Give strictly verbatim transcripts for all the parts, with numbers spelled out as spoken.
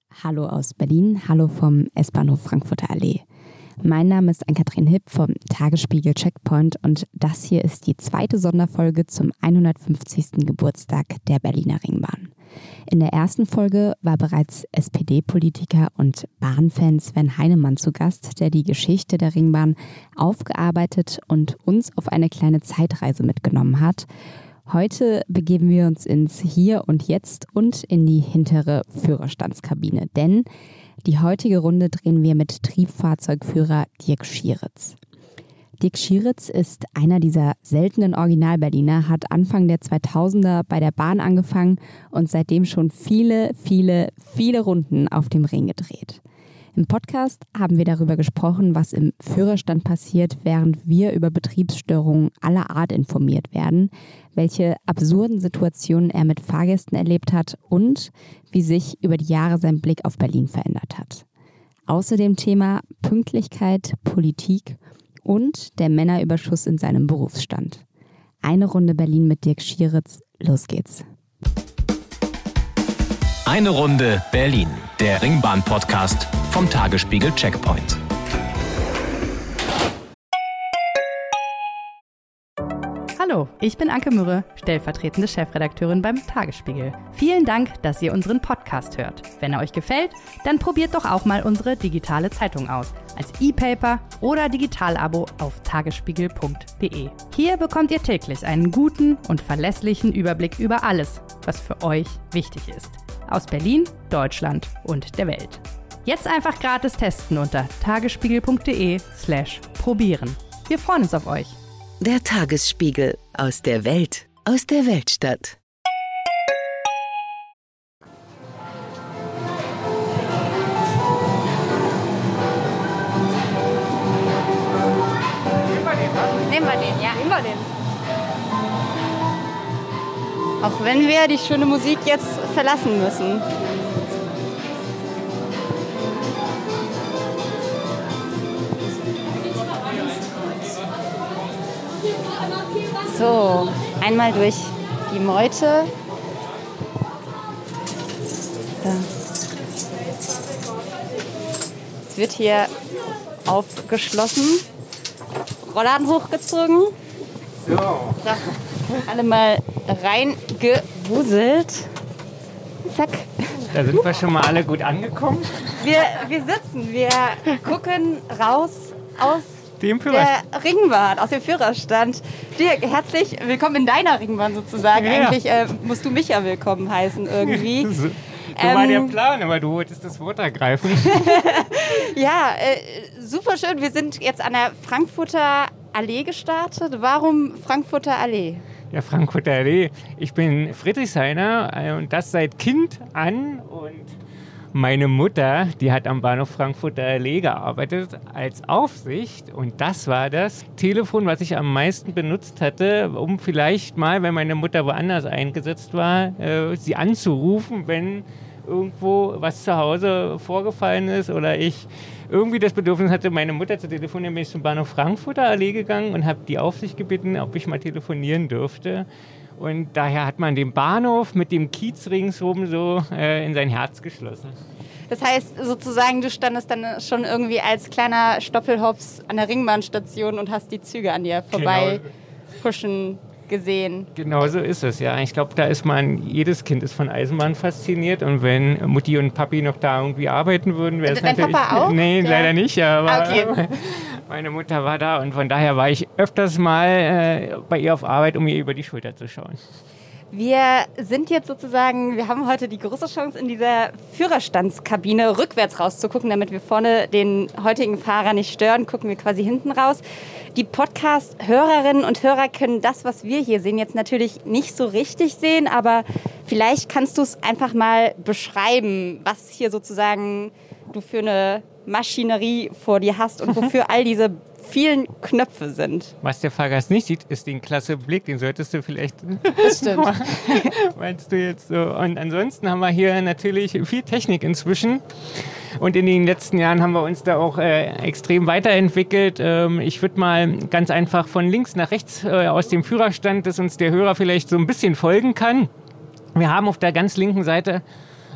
Hallo aus Berlin, hallo vom S-Bahnhof Frankfurter Allee. Mein Name ist Ann-Kathrin Hipp vom Tagesspiegel Checkpoint und das hier ist die zweite Sonderfolge zum hundertfünfzigsten Geburtstag der Berliner Ringbahn. In der ersten Folge war bereits S P D-Politiker und Bahnfan Sven Heinemann zu Gast, der die Geschichte der Ringbahn aufgearbeitet und uns auf eine kleine Zeitreise mitgenommen hat. Heute begeben wir uns ins Hier und Jetzt und in die hintere Führerstandskabine, denn die heutige Runde drehen wir mit Triebfahrzeugführer Dirk Schieritz. Dirk Schieritz ist einer dieser seltenen Original-Berliner, hat Anfang der zweitausender bei der Bahn angefangen und seitdem schon viele, viele, viele Runden auf dem Ring gedreht. Im Podcast haben wir darüber gesprochen, was im Führerstand passiert, während wir über Betriebsstörungen aller Art informiert werden, welche absurden Situationen er mit Fahrgästen erlebt hat und wie sich über die Jahre sein Blick auf Berlin verändert hat. Außerdem Thema Pünktlichkeit, Politik und der Männerüberschuss in seinem Berufsstand. Eine Runde Berlin mit Dirk Schieritz. Los geht's. Eine Runde Berlin, der Ringbahn-Podcast vom Tagesspiegel Checkpoint. Hallo, ich bin Anke Mürre, stellvertretende Chefredakteurin beim Tagesspiegel. Vielen Dank, dass ihr unseren Podcast hört. Wenn er euch gefällt, dann probiert doch auch mal unsere digitale Zeitung aus. Als E-Paper oder Digital-Abo auf tagesspiegel punkt de. Hier bekommt ihr täglich einen guten und verlässlichen Überblick über alles, was für euch wichtig ist. Aus Berlin, Deutschland und der Welt. Jetzt einfach gratis testen unter tagesspiegel punkt de slash probieren. Wir freuen uns auf euch. Der Tagesspiegel aus der Welt, aus der Weltstadt. Nehmen wir den, ja, nehmen wir den. Auch wenn wir die schöne Musik jetzt verlassen müssen. So, einmal durch die Meute. So. Es wird hier aufgeschlossen. Rollladen hochgezogen. So. So. Alle mal reingewuselt. Zack. Da sind wir schon mal alle gut angekommen. Wir, wir sitzen, wir gucken raus aus Dem der Ringbahn, aus dem Führerstand. Dirk, herzlich willkommen in deiner Ringbahn sozusagen. Ja. Eigentlich äh, musst du mich ja willkommen heißen irgendwie. So, so Ähm, war der Plan, aber du wolltest das Wort ergreifen. Ja, äh, super schön. Wir sind jetzt an der Frankfurter Allee gestartet. Warum Frankfurter Allee? Ja, Frankfurter Allee. Ich bin Friedrichshainer äh, und das seit Kind an. Und meine Mutter, die hat am Bahnhof Frankfurter Allee gearbeitet als Aufsicht. Und das war das Telefon, was ich am meisten benutzt hatte, um vielleicht mal, wenn meine Mutter woanders eingesetzt war, äh, sie anzurufen, wenn irgendwo was zu Hause vorgefallen ist oder ich irgendwie das Bedürfnis hatte, meine Mutter zu telefonieren, bin ich zum Bahnhof Frankfurter Allee gegangen und habe die Aufsicht gebeten, ob ich mal telefonieren dürfte. Und daher hat man den Bahnhof mit dem Kiez ringsherum so äh, in sein Herz geschlossen. Das heißt sozusagen, du standest dann schon irgendwie als kleiner Stoppelhops an der Ringbahnstation und hast die Züge an dir vorbei huschen gesehen. Genau so ist es, ja. Ich glaube, da ist man, jedes Kind ist von Eisenbahn fasziniert und wenn Mutti und Papi noch da irgendwie arbeiten würden, wäre es Dein natürlich... Papa auch? Nee, Der? leider nicht, aber Okay. meine Mutter war da und von daher war ich öfters mal äh, bei ihr auf Arbeit, um ihr über die Schulter zu schauen. Wir sind jetzt sozusagen, wir haben heute die große Chance, in dieser Führerstandskabine rückwärts rauszugucken, damit wir vorne den heutigen Fahrer nicht stören, gucken wir quasi hinten raus. Die Podcast-Hörerinnen und Hörer können das, was wir hier sehen, jetzt natürlich nicht so richtig sehen, aber vielleicht kannst du es einfach mal beschreiben, was hier sozusagen du für eine Maschinerie vor dir hast und wofür all diese vielen Knöpfe sind. Was der Fahrgast nicht sieht, ist den klasse Blick, den solltest du vielleicht... Das stimmt. Meinst du jetzt so? Und ansonsten haben wir hier natürlich viel Technik inzwischen. Und in den letzten Jahren haben wir uns da auch äh, extrem weiterentwickelt. Ähm, ich würde mal ganz einfach von links nach rechts äh, aus dem Führerstand, dass uns der Hörer vielleicht so ein bisschen folgen kann. Wir haben auf der ganz linken Seite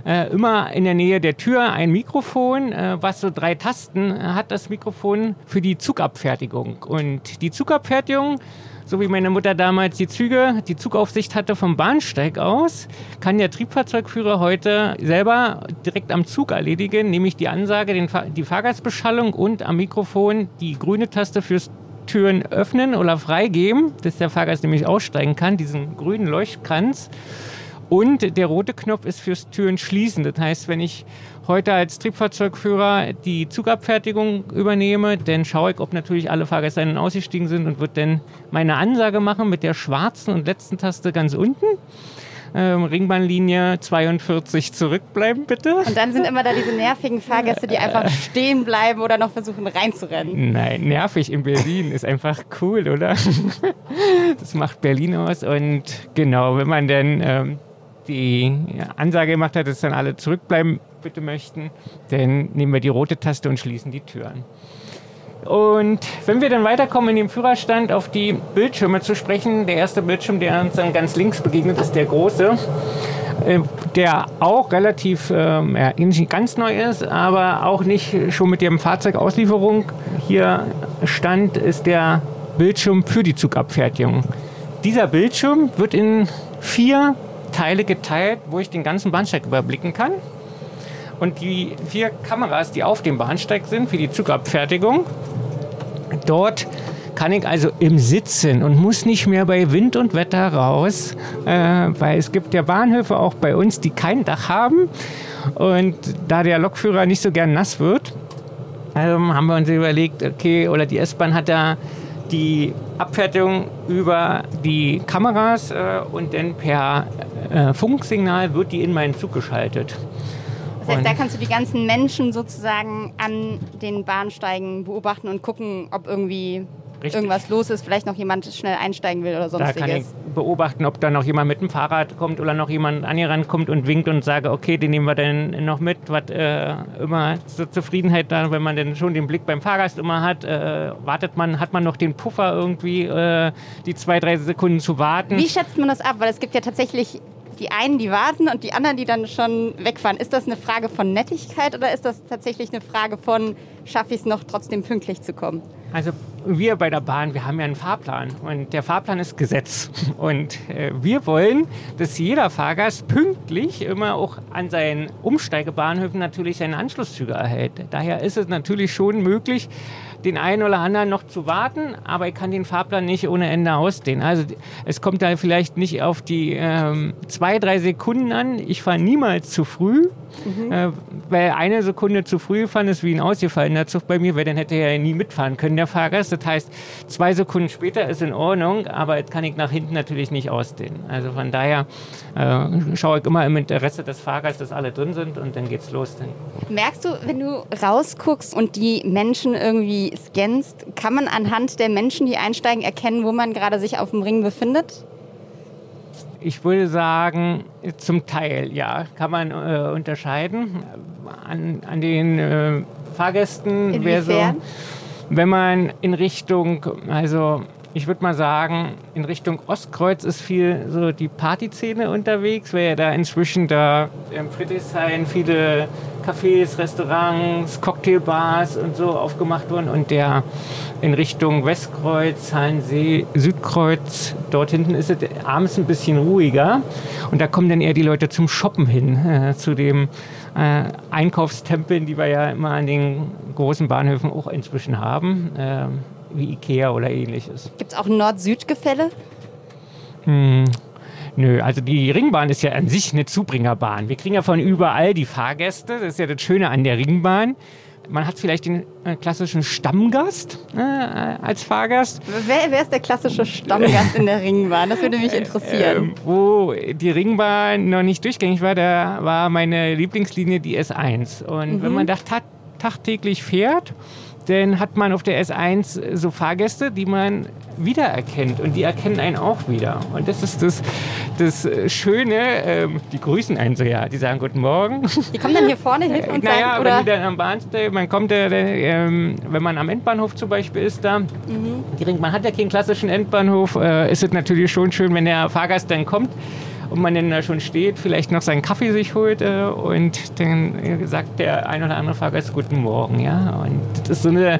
äh, immer in der Nähe der Tür ein Mikrofon, äh, was so drei Tasten äh, hat, das Mikrofon für die Zugabfertigung. Und die Zugabfertigung, so wie meine Mutter damals die Züge, die Zugaufsicht hatte vom Bahnsteig aus, kann der Triebfahrzeugführer heute selber direkt am Zug erledigen, nämlich die Ansage, den, die Fahrgastbeschallung und am Mikrofon die grüne Taste fürs Türen öffnen oder freigeben, dass der Fahrgast nämlich aussteigen kann, diesen grünen Leuchtkranz. Und der rote Knopf ist fürs Türen schließen. Das heißt, wenn ich heute als Triebfahrzeugführer die Zugabfertigung übernehme, dann schaue ich, ob natürlich alle Fahrgäste ein- und ausgestiegen sind und wird dann meine Ansage machen mit der schwarzen und letzten Taste ganz unten. Ähm, Ringbahnlinie zweiundvierzig zurückbleiben, bitte. Und dann sind immer da diese nervigen Fahrgäste, die einfach stehen bleiben oder noch versuchen reinzurennen. Nein, nervig in Berlin ist einfach cool, oder? Das macht Berlin aus. Und genau, wenn man dann ähm, die Ansage gemacht hat, dass dann alle zurückbleiben bitte möchten, dann nehmen wir die rote Taste und schließen die Türen. Und wenn wir dann weiterkommen in dem Führerstand auf die Bildschirme zu sprechen, der erste Bildschirm, der uns dann ganz links begegnet, ist der große, äh, der auch relativ, äh, ja, nicht ganz neu ist, aber auch nicht schon mit der Fahrzeugauslieferung hier stand, ist der Bildschirm für die Zugabfertigung. Dieser Bildschirm wird in vier Teile geteilt, wo ich den ganzen Bahnsteig überblicken kann. Und die vier Kameras, die auf dem Bahnsteig sind für die Zugabfertigung, dort kann ich also im Sitzen und muss nicht mehr bei Wind und Wetter raus, äh, weil es gibt ja Bahnhöfe auch bei uns, die kein Dach haben. Und da der Lokführer nicht so gern nass wird, ähm, haben wir uns überlegt, okay, oder die S-Bahn hat da die Abfertigung über die Kameras äh, und dann per äh, Funksignal wird die in meinen Zug geschaltet. Das heißt, da kannst du die ganzen Menschen sozusagen an den Bahnsteigen beobachten und gucken, ob irgendwie Richtig. irgendwas los ist, vielleicht noch jemand schnell einsteigen will oder sonstiges. Da kann ich beobachten, ob da noch jemand mit dem Fahrrad kommt oder noch jemand an ihr rankommt und winkt und sage, okay, den nehmen wir dann noch mit, was äh, immer zur Zufriedenheit da, wenn man dann schon den Blick beim Fahrgast immer hat, äh, wartet man, hat man noch den Puffer irgendwie, äh, die zwei, drei Sekunden zu warten. Wie schätzt man das ab? Weil es gibt ja tatsächlich die einen, die warten und die anderen, die dann schon wegfahren. Ist das eine Frage von Nettigkeit oder ist das tatsächlich eine Frage von, schaffe ich es noch trotzdem pünktlich zu kommen? Also wir bei der Bahn, wir haben ja einen Fahrplan und der Fahrplan ist Gesetz. Und äh, wir wollen, dass jeder Fahrgast pünktlich immer auch an seinen Umsteigebahnhöfen natürlich seine Anschlusszüge erhält. Daher ist es natürlich schon möglich, den einen oder anderen noch zu warten, aber ich kann den Fahrplan nicht ohne Ende ausdehnen. Also es kommt da vielleicht nicht auf die ähm, zwei, drei Sekunden an. Ich fahre niemals zu früh, mhm. äh, weil eine Sekunde zu früh fahren ist wie ein ausgefallener Zug bei mir, weil dann hätte er ja nie mitfahren können, der Fahrgast. Das heißt, zwei Sekunden später ist in Ordnung, aber das kann ich nach hinten natürlich nicht ausdehnen. Also von daher äh, schaue ich immer im Interesse des Fahrgastes, dass alle drin sind und dann geht's los. Dann. Merkst du, wenn du rausguckst und die Menschen irgendwie scannst, kann man anhand der Menschen, die einsteigen, erkennen, wo man gerade sich auf dem Ring befindet? Ich würde sagen, zum Teil, ja, kann man äh, unterscheiden. An, an den äh, Fahrgästen wäre so, wenn man in Richtung, also ich würde mal sagen, in Richtung Ostkreuz ist viel so die Partyszene unterwegs, weil ja da inzwischen da in Friedrichshain viele Cafés, Restaurants, Cocktailbars und so aufgemacht wurden und der in Richtung Westkreuz, Hallensee, Südkreuz, dort hinten ist es abends ein bisschen ruhiger und da kommen dann eher die Leute zum Shoppen hin, äh, zu dem äh, Einkaufstempeln, die wir ja immer an den großen Bahnhöfen auch inzwischen haben, äh, wie Ikea oder ähnliches. Gibt es auch Nord-Süd-Gefälle? Hm. Nö, also die Ringbahn ist ja an sich eine Zubringerbahn. Wir kriegen ja von überall die Fahrgäste. Das ist ja das Schöne an der Ringbahn. Man hat vielleicht den äh, klassischen Stammgast äh, als Fahrgast. Wer, wer ist der klassische Stammgast in der Ringbahn? Das würde mich interessieren. Äh, wo die Ringbahn noch nicht durchgängig war, da war meine Lieblingslinie die S eins. Und mhm. wenn man da ta- tagtäglich fährt, dann hat man auf der S eins so Fahrgäste, die man wiedererkennt und die erkennen einen auch wieder. Und das ist das, das Schöne, ähm, die grüßen einen so, ja, die sagen Guten Morgen. Die kommen dann hier vorne hin und naja, sagen, oder? Wenn die dann am Bahnsteig, man kommt, äh, äh, wenn man am Endbahnhof zum Beispiel ist da, mhm. die Ringbahn hat ja keinen klassischen Endbahnhof, äh, ist es natürlich schon schön, wenn der Fahrgast dann kommt und man dann da schon steht, vielleicht noch seinen Kaffee sich holt äh, und dann sagt der ein oder andere Fahrgast Guten Morgen. Ja? Und das ist so eine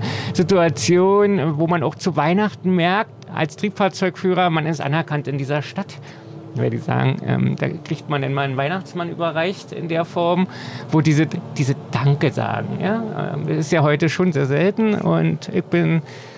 Situation, wo man auch zu Weihnachten merkt, als Triebfahrzeugführer, man ist anerkannt in dieser Stadt. Weil die sagen, ähm, da kriegt man dann mal einen Weihnachtsmann überreicht in der Form, wo diese, diese Danke sagen. Ja? Ähm, das ist ja heute schon sehr selten und ich bin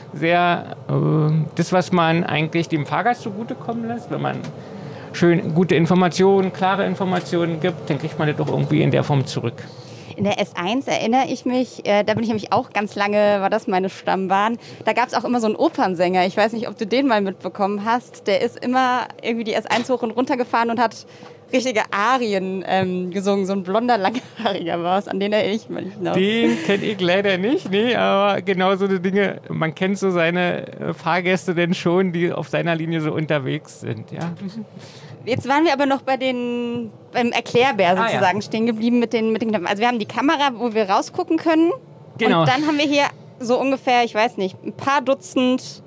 sehr, äh, das, was man eigentlich dem Fahrgast zugutekommen lässt, wenn man schön gute Informationen, klare Informationen gibt, dann kriegt man das doch irgendwie in der Form zurück. In der S eins erinnere ich mich, äh, da bin ich nämlich auch ganz lange, war das meine Stammbahn, da gab es auch immer so einen Opernsänger, ich weiß nicht, ob du den mal mitbekommen hast, der ist immer irgendwie die S eins hoch und runter gefahren und hat richtige Arien ähm, gesungen, so ein blonder, langhaariger war es, an den erinnere ich mich noch. Den kenne ich leider nicht, nee, aber genau so eine Dinge, man kennt so seine Fahrgäste denn schon, die auf seiner Linie so unterwegs sind, ja. Jetzt waren wir aber noch bei den, beim Erklärbär sozusagen ah, ja. stehen geblieben mit den, mit den Knöpfen. Also wir haben die Kamera, wo wir rausgucken können. Genau. Und dann haben wir hier so ungefähr, ich weiß nicht, ein paar Dutzend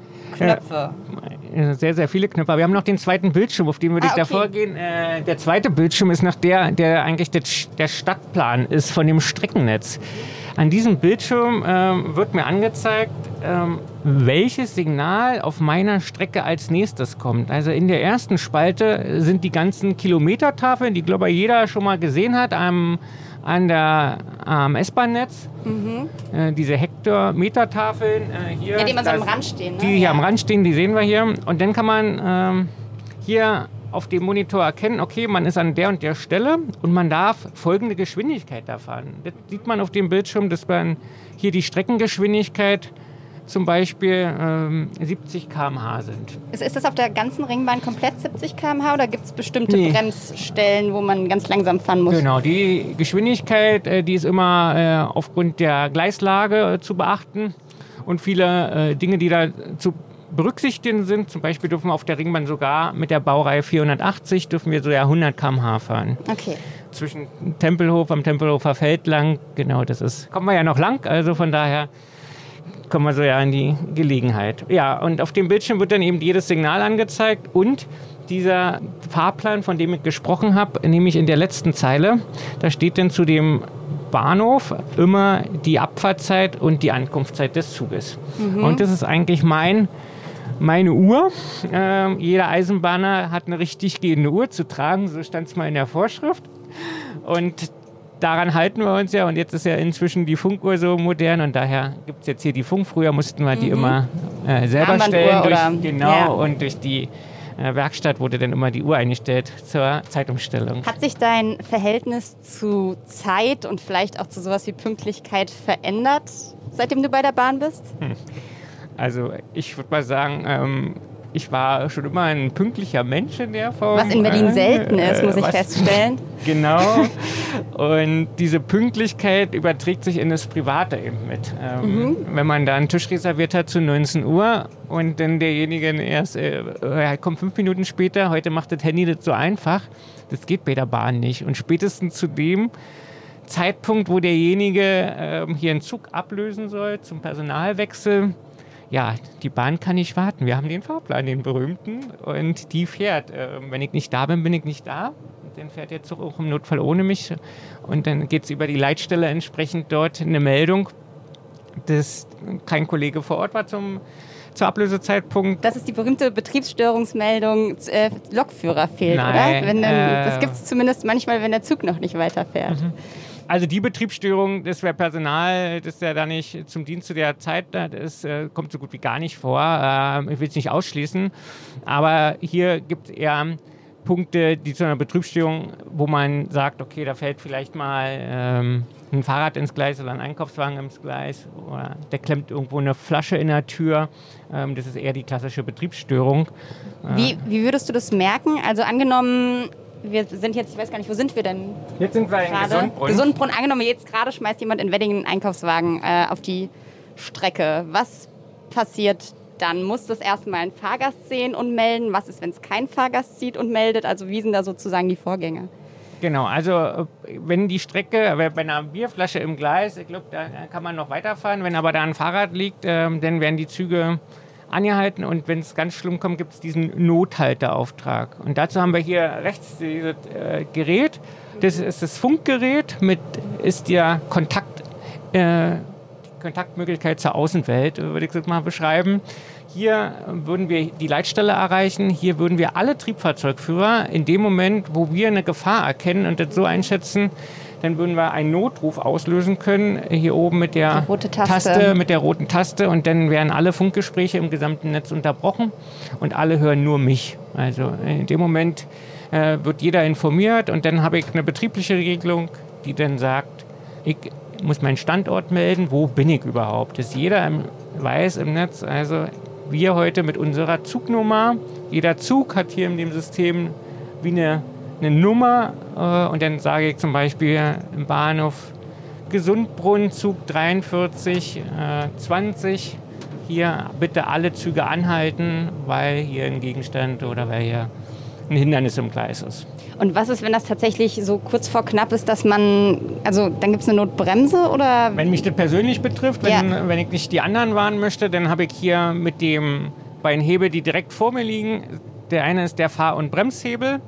Knöpfe. Ja, sehr, sehr viele Knöpfe. Aber wir haben noch den zweiten Bildschirm, auf den würde ah, ich okay. davor gehen. Äh, der zweite Bildschirm ist noch der, der eigentlich der, der Stadtplan ist von dem Streckennetz. An diesem Bildschirm ähm, wird mir angezeigt, ähm, welches Signal auf meiner Strecke als nächstes kommt. Also in der ersten Spalte sind die ganzen Kilometertafeln, die, glaube ich, jeder schon mal gesehen hat, am, an der, am S-Bahn-Netz. Mhm. Äh, diese Hektometertafeln. Äh, hier, ja, die immer so das, am Rand stehen. Ne? Die hier ja. am Rand stehen, die sehen wir hier. Und dann kann man ähm, hier auf dem Monitor erkennen, okay, man ist an der und der Stelle und man darf folgende Geschwindigkeit da fahren. Das sieht man auf dem Bildschirm, dass man hier die Streckengeschwindigkeit zum Beispiel ähm, siebzig Kilometer pro Stunde sind. Ist, ist das auf der ganzen Ringbahn komplett siebzig Kilometer pro Stunde oder gibt es bestimmte nee. Bremsstellen, wo man ganz langsam fahren muss? Genau, die Geschwindigkeit, äh, die ist immer äh, aufgrund der Gleislage äh, zu beachten und viele äh, Dinge, die da zu berücksichtigen sind. Zum Beispiel dürfen wir auf der Ringbahn sogar mit der Baureihe vierhundertachtzig dürfen wir so ja hundert Kilometer pro Stunde fahren. Okay. Zwischen Tempelhof am Tempelhofer Feld lang, genau, das ist, kommen wir ja noch lang, also von daher kommen wir so ja in die Gelegenheit. Ja, und auf dem Bildschirm wird dann eben jedes Signal angezeigt und dieser Fahrplan, von dem ich gesprochen habe, nämlich in der letzten Zeile, da steht dann zu dem Bahnhof immer die Abfahrtzeit und die Ankunftszeit des Zuges. Mhm. Und das ist eigentlich mein Meine Uhr. Äh, jeder Eisenbahner hat eine richtig gehende Uhr zu tragen, so stand es mal in der Vorschrift. Und daran halten wir uns ja. Und jetzt ist ja inzwischen die Funkuhr so modern und daher gibt es jetzt hier die Funk. Früher mussten wir die mhm. immer äh, selber Armbanduhr stellen. Durch, oder, genau, ja. und durch die äh, Werkstatt wurde dann immer die Uhr eingestellt zur Zeitumstellung. Hat sich dein Verhältnis zu Zeit und vielleicht auch zu sowas wie Pünktlichkeit verändert, seitdem du bei der Bahn bist? Hm. Also ich würde mal sagen, ähm, ich war schon immer ein pünktlicher Mensch in der Form. Was in Berlin selten ist, muss ich was, feststellen. Genau. Und diese Pünktlichkeit überträgt sich in das Private eben mit. Ähm, mhm. Wenn man da einen Tisch reserviert hat zu neunzehn Uhr und dann derjenige erst, äh, er kommt fünf Minuten später, heute macht das Handy das so einfach, das geht bei der Bahn nicht. Und spätestens zu dem Zeitpunkt, wo derjenige äh, hier einen Zug ablösen soll zum Personalwechsel, ja, die Bahn kann nicht warten. Wir haben den Fahrplan, den berühmten, und die fährt. Äh, wenn ich nicht da bin, bin ich nicht da. Und dann fährt der Zug auch im Notfall ohne mich. Und dann geht es über die Leitstelle entsprechend dort eine Meldung, dass kein Kollege vor Ort war zum, zum Ablösezeitpunkt. Das ist die berühmte Betriebsstörungsmeldung, äh, Lokführer fehlt, Nein, oder? Wenn dann, äh, das gibt es zumindest manchmal, wenn der Zug noch nicht weiterfährt. Mhm. Also die Betriebsstörung, das wäre Personal, das ja da nicht zum Dienst zu der Zeit da ist, äh, kommt so gut wie gar nicht vor. Äh, ich will es nicht ausschließen. Aber hier gibt es eher Punkte, die zu einer Betriebsstörung, wo man sagt, okay, da fällt vielleicht mal ähm, ein Fahrrad ins Gleis oder ein Einkaufswagen ins Gleis oder der klemmt irgendwo eine Flasche in der Tür. Ähm, das ist eher die klassische Betriebsstörung. Wie, wie würdest du das merken? Also angenommen, wir sind jetzt, ich weiß gar nicht, wo sind wir denn? Jetzt sind wir in Gesundbrunn. Gesundbrunn. Angenommen, jetzt gerade schmeißt jemand in Weddingen einen Einkaufswagen äh, auf die Strecke. Was passiert dann? Muss das erstmal ein Fahrgast sehen und melden? Was ist, wenn es kein Fahrgast sieht und meldet? Also wie sind da sozusagen die Vorgänge? Genau, also wenn die Strecke, bei einer Bierflasche im Gleis, ich glaube, da kann man noch weiterfahren. Wenn aber da ein Fahrrad liegt, äh, dann werden die Züge angehalten und wenn es ganz schlimm kommt, gibt es diesen Nothalteauftrag. Und dazu haben wir hier rechts dieses äh, Gerät. Das ist das Funkgerät, mit ist der Kontakt, äh, die Kontaktmöglichkeit zur Außenwelt, würde ich das mal beschreiben. Hier würden wir die Leitstelle erreichen, hier würden wir alle Triebfahrzeugführer in dem Moment, wo wir eine Gefahr erkennen und das so einschätzen, dann würden wir einen Notruf auslösen können, hier oben mit der rote Taste. Taste, mit der roten Taste und dann werden alle Funkgespräche im gesamten Netz unterbrochen und alle hören nur mich. Also in dem Moment äh, wird jeder informiert und dann habe ich eine betriebliche Regelung, die dann sagt, ich muss meinen Standort melden, wo bin ich überhaupt? Dass jeder im, weiß im Netz, also wir heute mit unserer Zugnummer, jeder Zug hat hier in dem System wie eine, eine Nummer äh, und dann sage ich zum Beispiel im Bahnhof Gesundbrunn, Zug dreiundvierzig zwanzig, hier bitte alle Züge anhalten, weil hier ein Gegenstand oder weil hier ein Hindernis im Gleis ist. Und was ist, wenn das tatsächlich so kurz vor knapp ist, dass man, also dann gibt es eine Notbremse oder? Wenn mich das persönlich betrifft, wenn, ja. wenn ich nicht die anderen warnen möchte, dann habe ich hier mit dem beiden Hebel, die direkt vor mir liegen. Der eine ist der Fahr- und Bremshebel.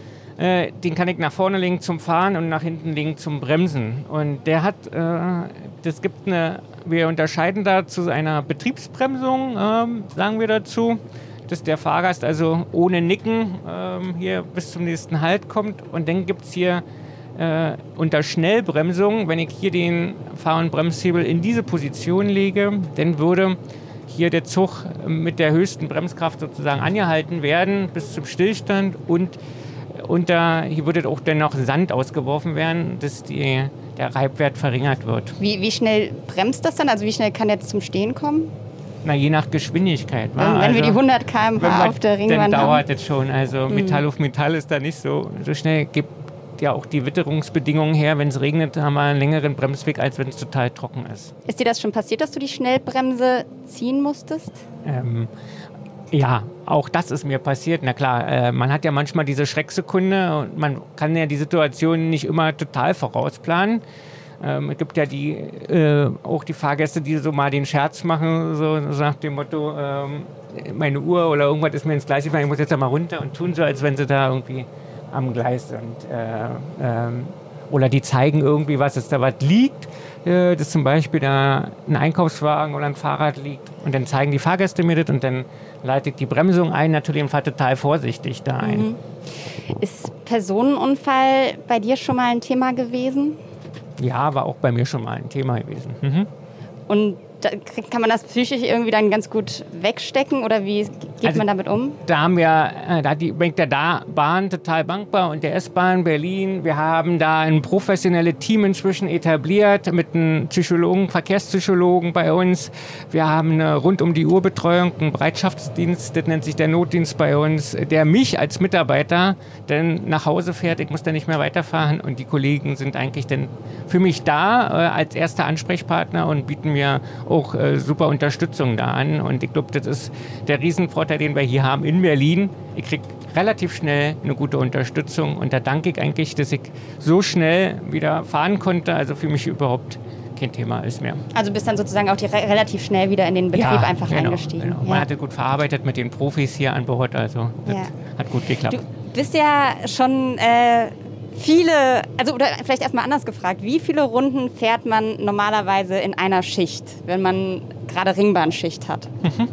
Äh, den kann ich nach vorne legen zum Fahren und nach hinten legen zum Bremsen. Und der hat, äh, das gibt eine, wir unterscheiden da zu einer Betriebsbremsung, äh, sagen wir dazu, dass der Fahrgast also ohne Nicken ähm, hier bis zum nächsten Halt kommt. Und dann gibt es hier äh, unter Schnellbremsung, wenn ich hier den Fahr- und Bremshebel in diese Position lege, dann würde hier der Zug mit der höchsten Bremskraft sozusagen angehalten werden bis zum Stillstand und unter, hier würde auch dann noch Sand ausgeworfen werden, dass die, der Reibwert verringert wird. Wie, wie schnell bremst das dann? Also wie schnell kann der zum Stehen kommen? Na, je nach Geschwindigkeit. Wenn, wenn also, wir die hundert Kilometer pro Stunde auf der Ringbahn dann haben. dauert es schon. Also Mhm. Metall auf Metall ist da nicht so, so schnell. Gibt ja auch die Witterungsbedingungen her. Wenn es regnet, haben wir einen längeren Bremsweg, als wenn es total trocken ist. Ist dir das schon passiert, dass du die Schnellbremse ziehen musstest? Ähm, ja, auch das ist mir passiert. Na klar, äh, man hat ja manchmal diese Schrecksekunde und man kann ja die Situation nicht immer total vorausplanen. Ähm, es gibt ja die, äh, auch die Fahrgäste, die so mal den Scherz machen, so, so nach dem Motto, ähm, meine Uhr oder irgendwas ist mir ins Gleis gefallen, ich muss jetzt mal runter und tun so, als wenn sie da irgendwie am Gleis sind. Äh, ähm, oder die zeigen irgendwie, was es da was liegt, äh, dass zum Beispiel da ein Einkaufswagen oder ein Fahrrad liegt und dann zeigen die Fahrgäste mir das und dann leite ich die Bremsung ein, natürlich und fahre total vorsichtig da ein. Mhm. Ist Personenunfall bei dir schon mal ein Thema gewesen? Ja, war auch bei mir schon mal ein Thema gewesen. Mhm. Und da kann man das psychisch irgendwie dann ganz gut wegstecken oder wie geht also, man damit um? Da haben wir, äh, da hat die Bank der da Bahn total dankbar und der S-Bahn Berlin. Wir haben da ein professionelles Team inzwischen etabliert mit einem Psychologen, Verkehrspsychologen bei uns. Wir haben eine rund-um-die-Uhr-Betreuung, einen Bereitschaftsdienst, das nennt sich der Notdienst bei uns, der mich als Mitarbeiter dann nach Hause fährt. Ich muss dann nicht mehr weiterfahren und die Kollegen sind eigentlich dann für mich da äh, als erster Ansprechpartner und bieten mir auch äh, super Unterstützung da an. Und ich glaube, das ist der Riesenvorteil, den wir hier haben in Berlin. Ich kriege relativ schnell eine gute Unterstützung und da danke ich eigentlich, dass ich so schnell wieder fahren konnte. Also für mich überhaupt kein Thema ist mehr. Also bist dann sozusagen auch die re- relativ schnell wieder in den Betrieb ja, einfach genau, eingestiegen. Genau. Ja. Man hatte gut verarbeitet mit den Profis hier an Bord, also das Ja. hat gut geklappt. Du bist ja schon äh, viele, also oder vielleicht erstmal anders gefragt, wie viele Runden fährt man normalerweise in einer Schicht, wenn man gerade Ringbahnschicht hat?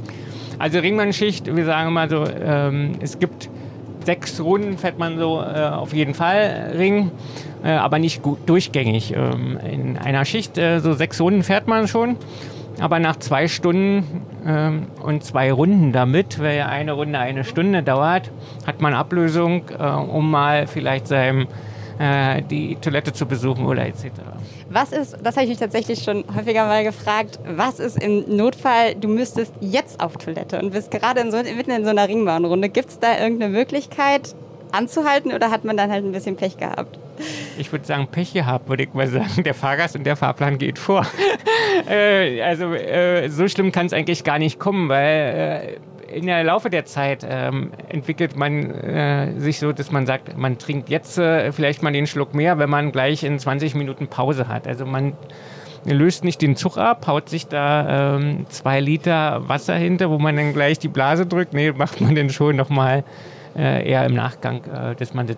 Also Ringbahnschicht, wir sagen mal so, ähm, es gibt sechs Runden, fährt man so äh, auf jeden Fall Ring, äh, aber nicht gut durchgängig. Ähm, in einer Schicht, äh, so sechs Runden fährt man schon, aber nach zwei Stunden ähm, und zwei Runden damit, weil ja eine Runde eine Stunde dauert, hat man Ablösung, äh, um mal vielleicht seinem äh, die Toilette zu besuchen oder et cetera. Was ist, das habe ich mich tatsächlich schon häufiger mal gefragt, was ist im Notfall, du müsstest jetzt auf Toilette und bist gerade in so, mitten in so einer Ringbahnrunde. Gibt es da irgendeine Möglichkeit anzuhalten oder hat man dann halt ein bisschen Pech gehabt? Ich würde sagen, Pech gehabt, würde ich mal sagen. Der Fahrgast und der Fahrplan geht vor. äh, also äh, so schlimm kann es eigentlich gar nicht kommen, weil in der Laufe der Zeit ähm, entwickelt man äh, sich so, dass man sagt, man trinkt jetzt äh, vielleicht mal den Schluck mehr, wenn man gleich in zwanzig Minuten Pause hat. Also man löst nicht den Zug ab, haut sich da ähm, zwei Liter Wasser hinter, wo man dann gleich die Blase drückt. Nee, macht man dann schon nochmal äh, eher im Nachgang, äh, dass man das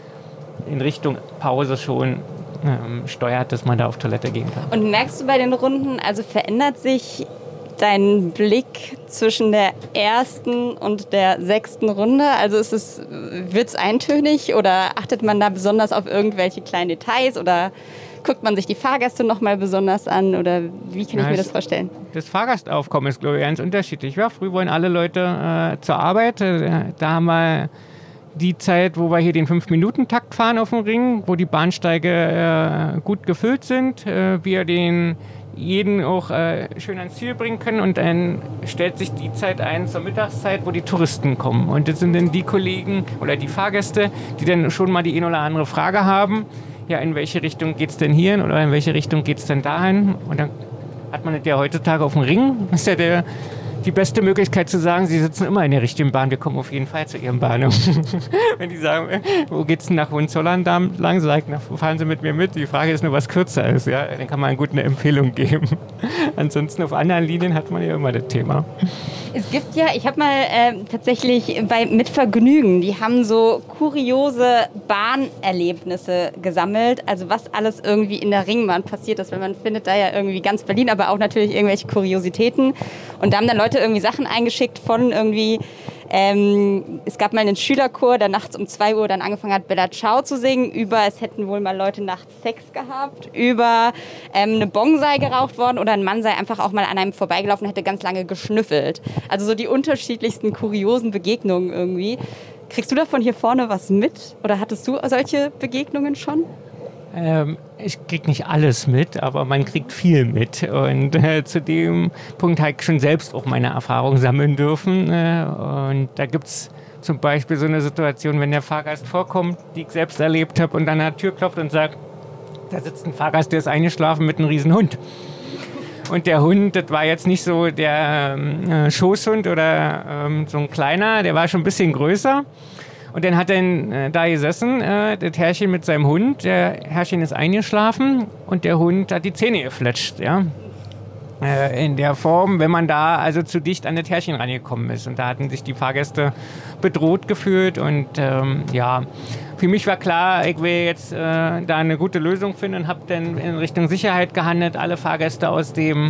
in Richtung Pause schon ähm, steuert, dass man da auf Toilette gehen kann. Und merkst du bei den Runden, also verändert sich dein Blick zwischen der ersten und der sechsten Runde? Also ist es, wird es eintönig oder achtet man da besonders auf irgendwelche kleinen Details oder guckt man sich die Fahrgäste noch mal besonders an oder wie kann ich ja, mir das vorstellen? Das Fahrgastaufkommen ist, glaube ich, ganz unterschiedlich. Ja, früh wollen alle Leute äh, zur Arbeit. Äh, da haben wir die Zeit, wo wir hier den fünf Minuten Takt fahren auf dem Ring, wo die Bahnsteige äh, gut gefüllt sind, äh, wir den jeden auch äh, schön ans Ziel bringen können und dann stellt sich die Zeit ein zur Mittagszeit, wo die Touristen kommen. Und das sind dann die Kollegen oder die Fahrgäste, die dann schon mal die eine oder andere Frage haben. Ja, in welche Richtung geht's denn hierhin oder in welche Richtung geht's denn dahin? Und dann hat man das ja heutzutage auf dem Ring. Das ist ja der, die beste Möglichkeit zu sagen, sie sitzen immer in der richtigen Bahn, wir kommen auf jeden Fall zu ihrem Bahnhof. Wenn die sagen, wo geht's denn nach Hohenzollern lang, sagt, fahren Sie mit mir mit. Die Frage ist nur, was kürzer ist. Ja? Dann kann man eine gute Empfehlung geben. Ansonsten auf anderen Linien hat man ja immer das Thema. Es gibt ja, ich habe mal äh, tatsächlich bei Mit Vergnügen, die haben so kuriose Bahnerlebnisse gesammelt. Also was alles irgendwie in der Ringbahn passiert ist, weil man findet da ja irgendwie ganz Berlin, aber auch natürlich irgendwelche Kuriositäten. Und da haben dann Leute irgendwie Sachen eingeschickt von irgendwie, ähm, es gab mal einen Schülerchor, der nachts um zwei Uhr dann angefangen hat, Bella Ciao zu singen, über, es hätten wohl mal Leute nachts Sex gehabt, über ähm, eine Bong sei geraucht worden oder ein Mann sei einfach auch mal an einem vorbeigelaufen und hätte ganz lange geschnüffelt. Also so die unterschiedlichsten kuriosen Begegnungen irgendwie. Kriegst du davon hier vorne was mit? Oder hattest du solche Begegnungen schon? Ähm, ich krieg nicht alles mit, aber man kriegt viel mit. Und äh, zu dem Punkt habe ich schon selbst auch meine Erfahrungen sammeln dürfen. Äh, und da gibt es zum Beispiel so eine Situation, wenn der Fahrgast vorkommt, die ich selbst erlebt habe und an der Tür klopft und sagt, da sitzt ein Fahrgast, der ist eingeschlafen mit einem riesen Hund. Und der Hund, das war jetzt nicht so der äh, Schoßhund oder ähm, so ein kleiner, der war schon ein bisschen größer. Und dann hat er äh, da gesessen, äh, das Herrchen mit seinem Hund. Der Herrchen ist eingeschlafen und der Hund hat die Zähne gefletscht, ja. Äh, in der Form, wenn man da also zu dicht an das Herrchen rangekommen ist. Und da hatten sich die Fahrgäste bedroht gefühlt. Und ähm, ja, für mich war klar, ich will jetzt äh, da eine gute Lösung finden und habe dann in Richtung Sicherheit gehandelt, alle Fahrgäste aus dem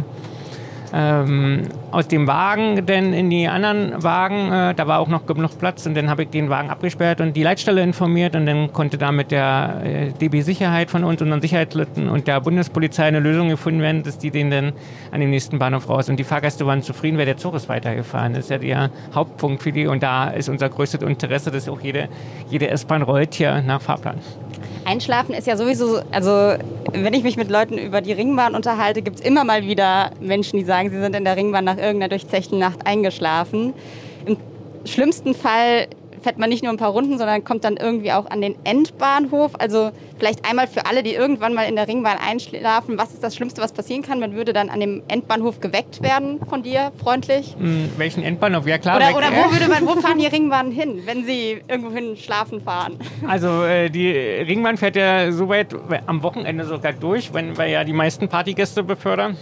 Ähm, aus dem Wagen denn in die anderen Wagen, äh, da war auch noch genug Platz und dann habe ich den Wagen abgesperrt und die Leitstelle informiert und dann konnte da mit der äh, D B Sicherheit von uns, unseren Sicherheitsleuten und der Bundespolizei eine Lösung gefunden werden, dass die den dann an den nächsten Bahnhof raus und die Fahrgäste waren zufrieden, weil der Zug ist weitergefahren. Das ist ja der Hauptpunkt für die und da ist unser größtes Interesse, dass auch jede, jede S-Bahn rollt hier nach Fahrplan. Einschlafen ist ja sowieso, also wenn ich mich mit Leuten über die Ringbahn unterhalte, gibt es immer mal wieder Menschen, die sagen, sie sind in der Ringbahn nach irgendeiner durchzechten Nacht eingeschlafen. Im schlimmsten Fall fährt man nicht nur ein paar Runden, sondern kommt dann irgendwie auch an den Endbahnhof. Also vielleicht einmal für alle, die irgendwann mal in der Ringbahn einschlafen, was ist das Schlimmste, was passieren kann? Man würde dann an dem Endbahnhof geweckt werden von dir, freundlich. Hm, welchen Endbahnhof? Ja klar. Oder, oder wo, würde man, wo fahren die Ringbahnen hin, wenn sie irgendwohin schlafen fahren? Also äh, die Ringbahn fährt ja so weit am Wochenende sogar durch, wenn wir ja die meisten Partygäste befördern.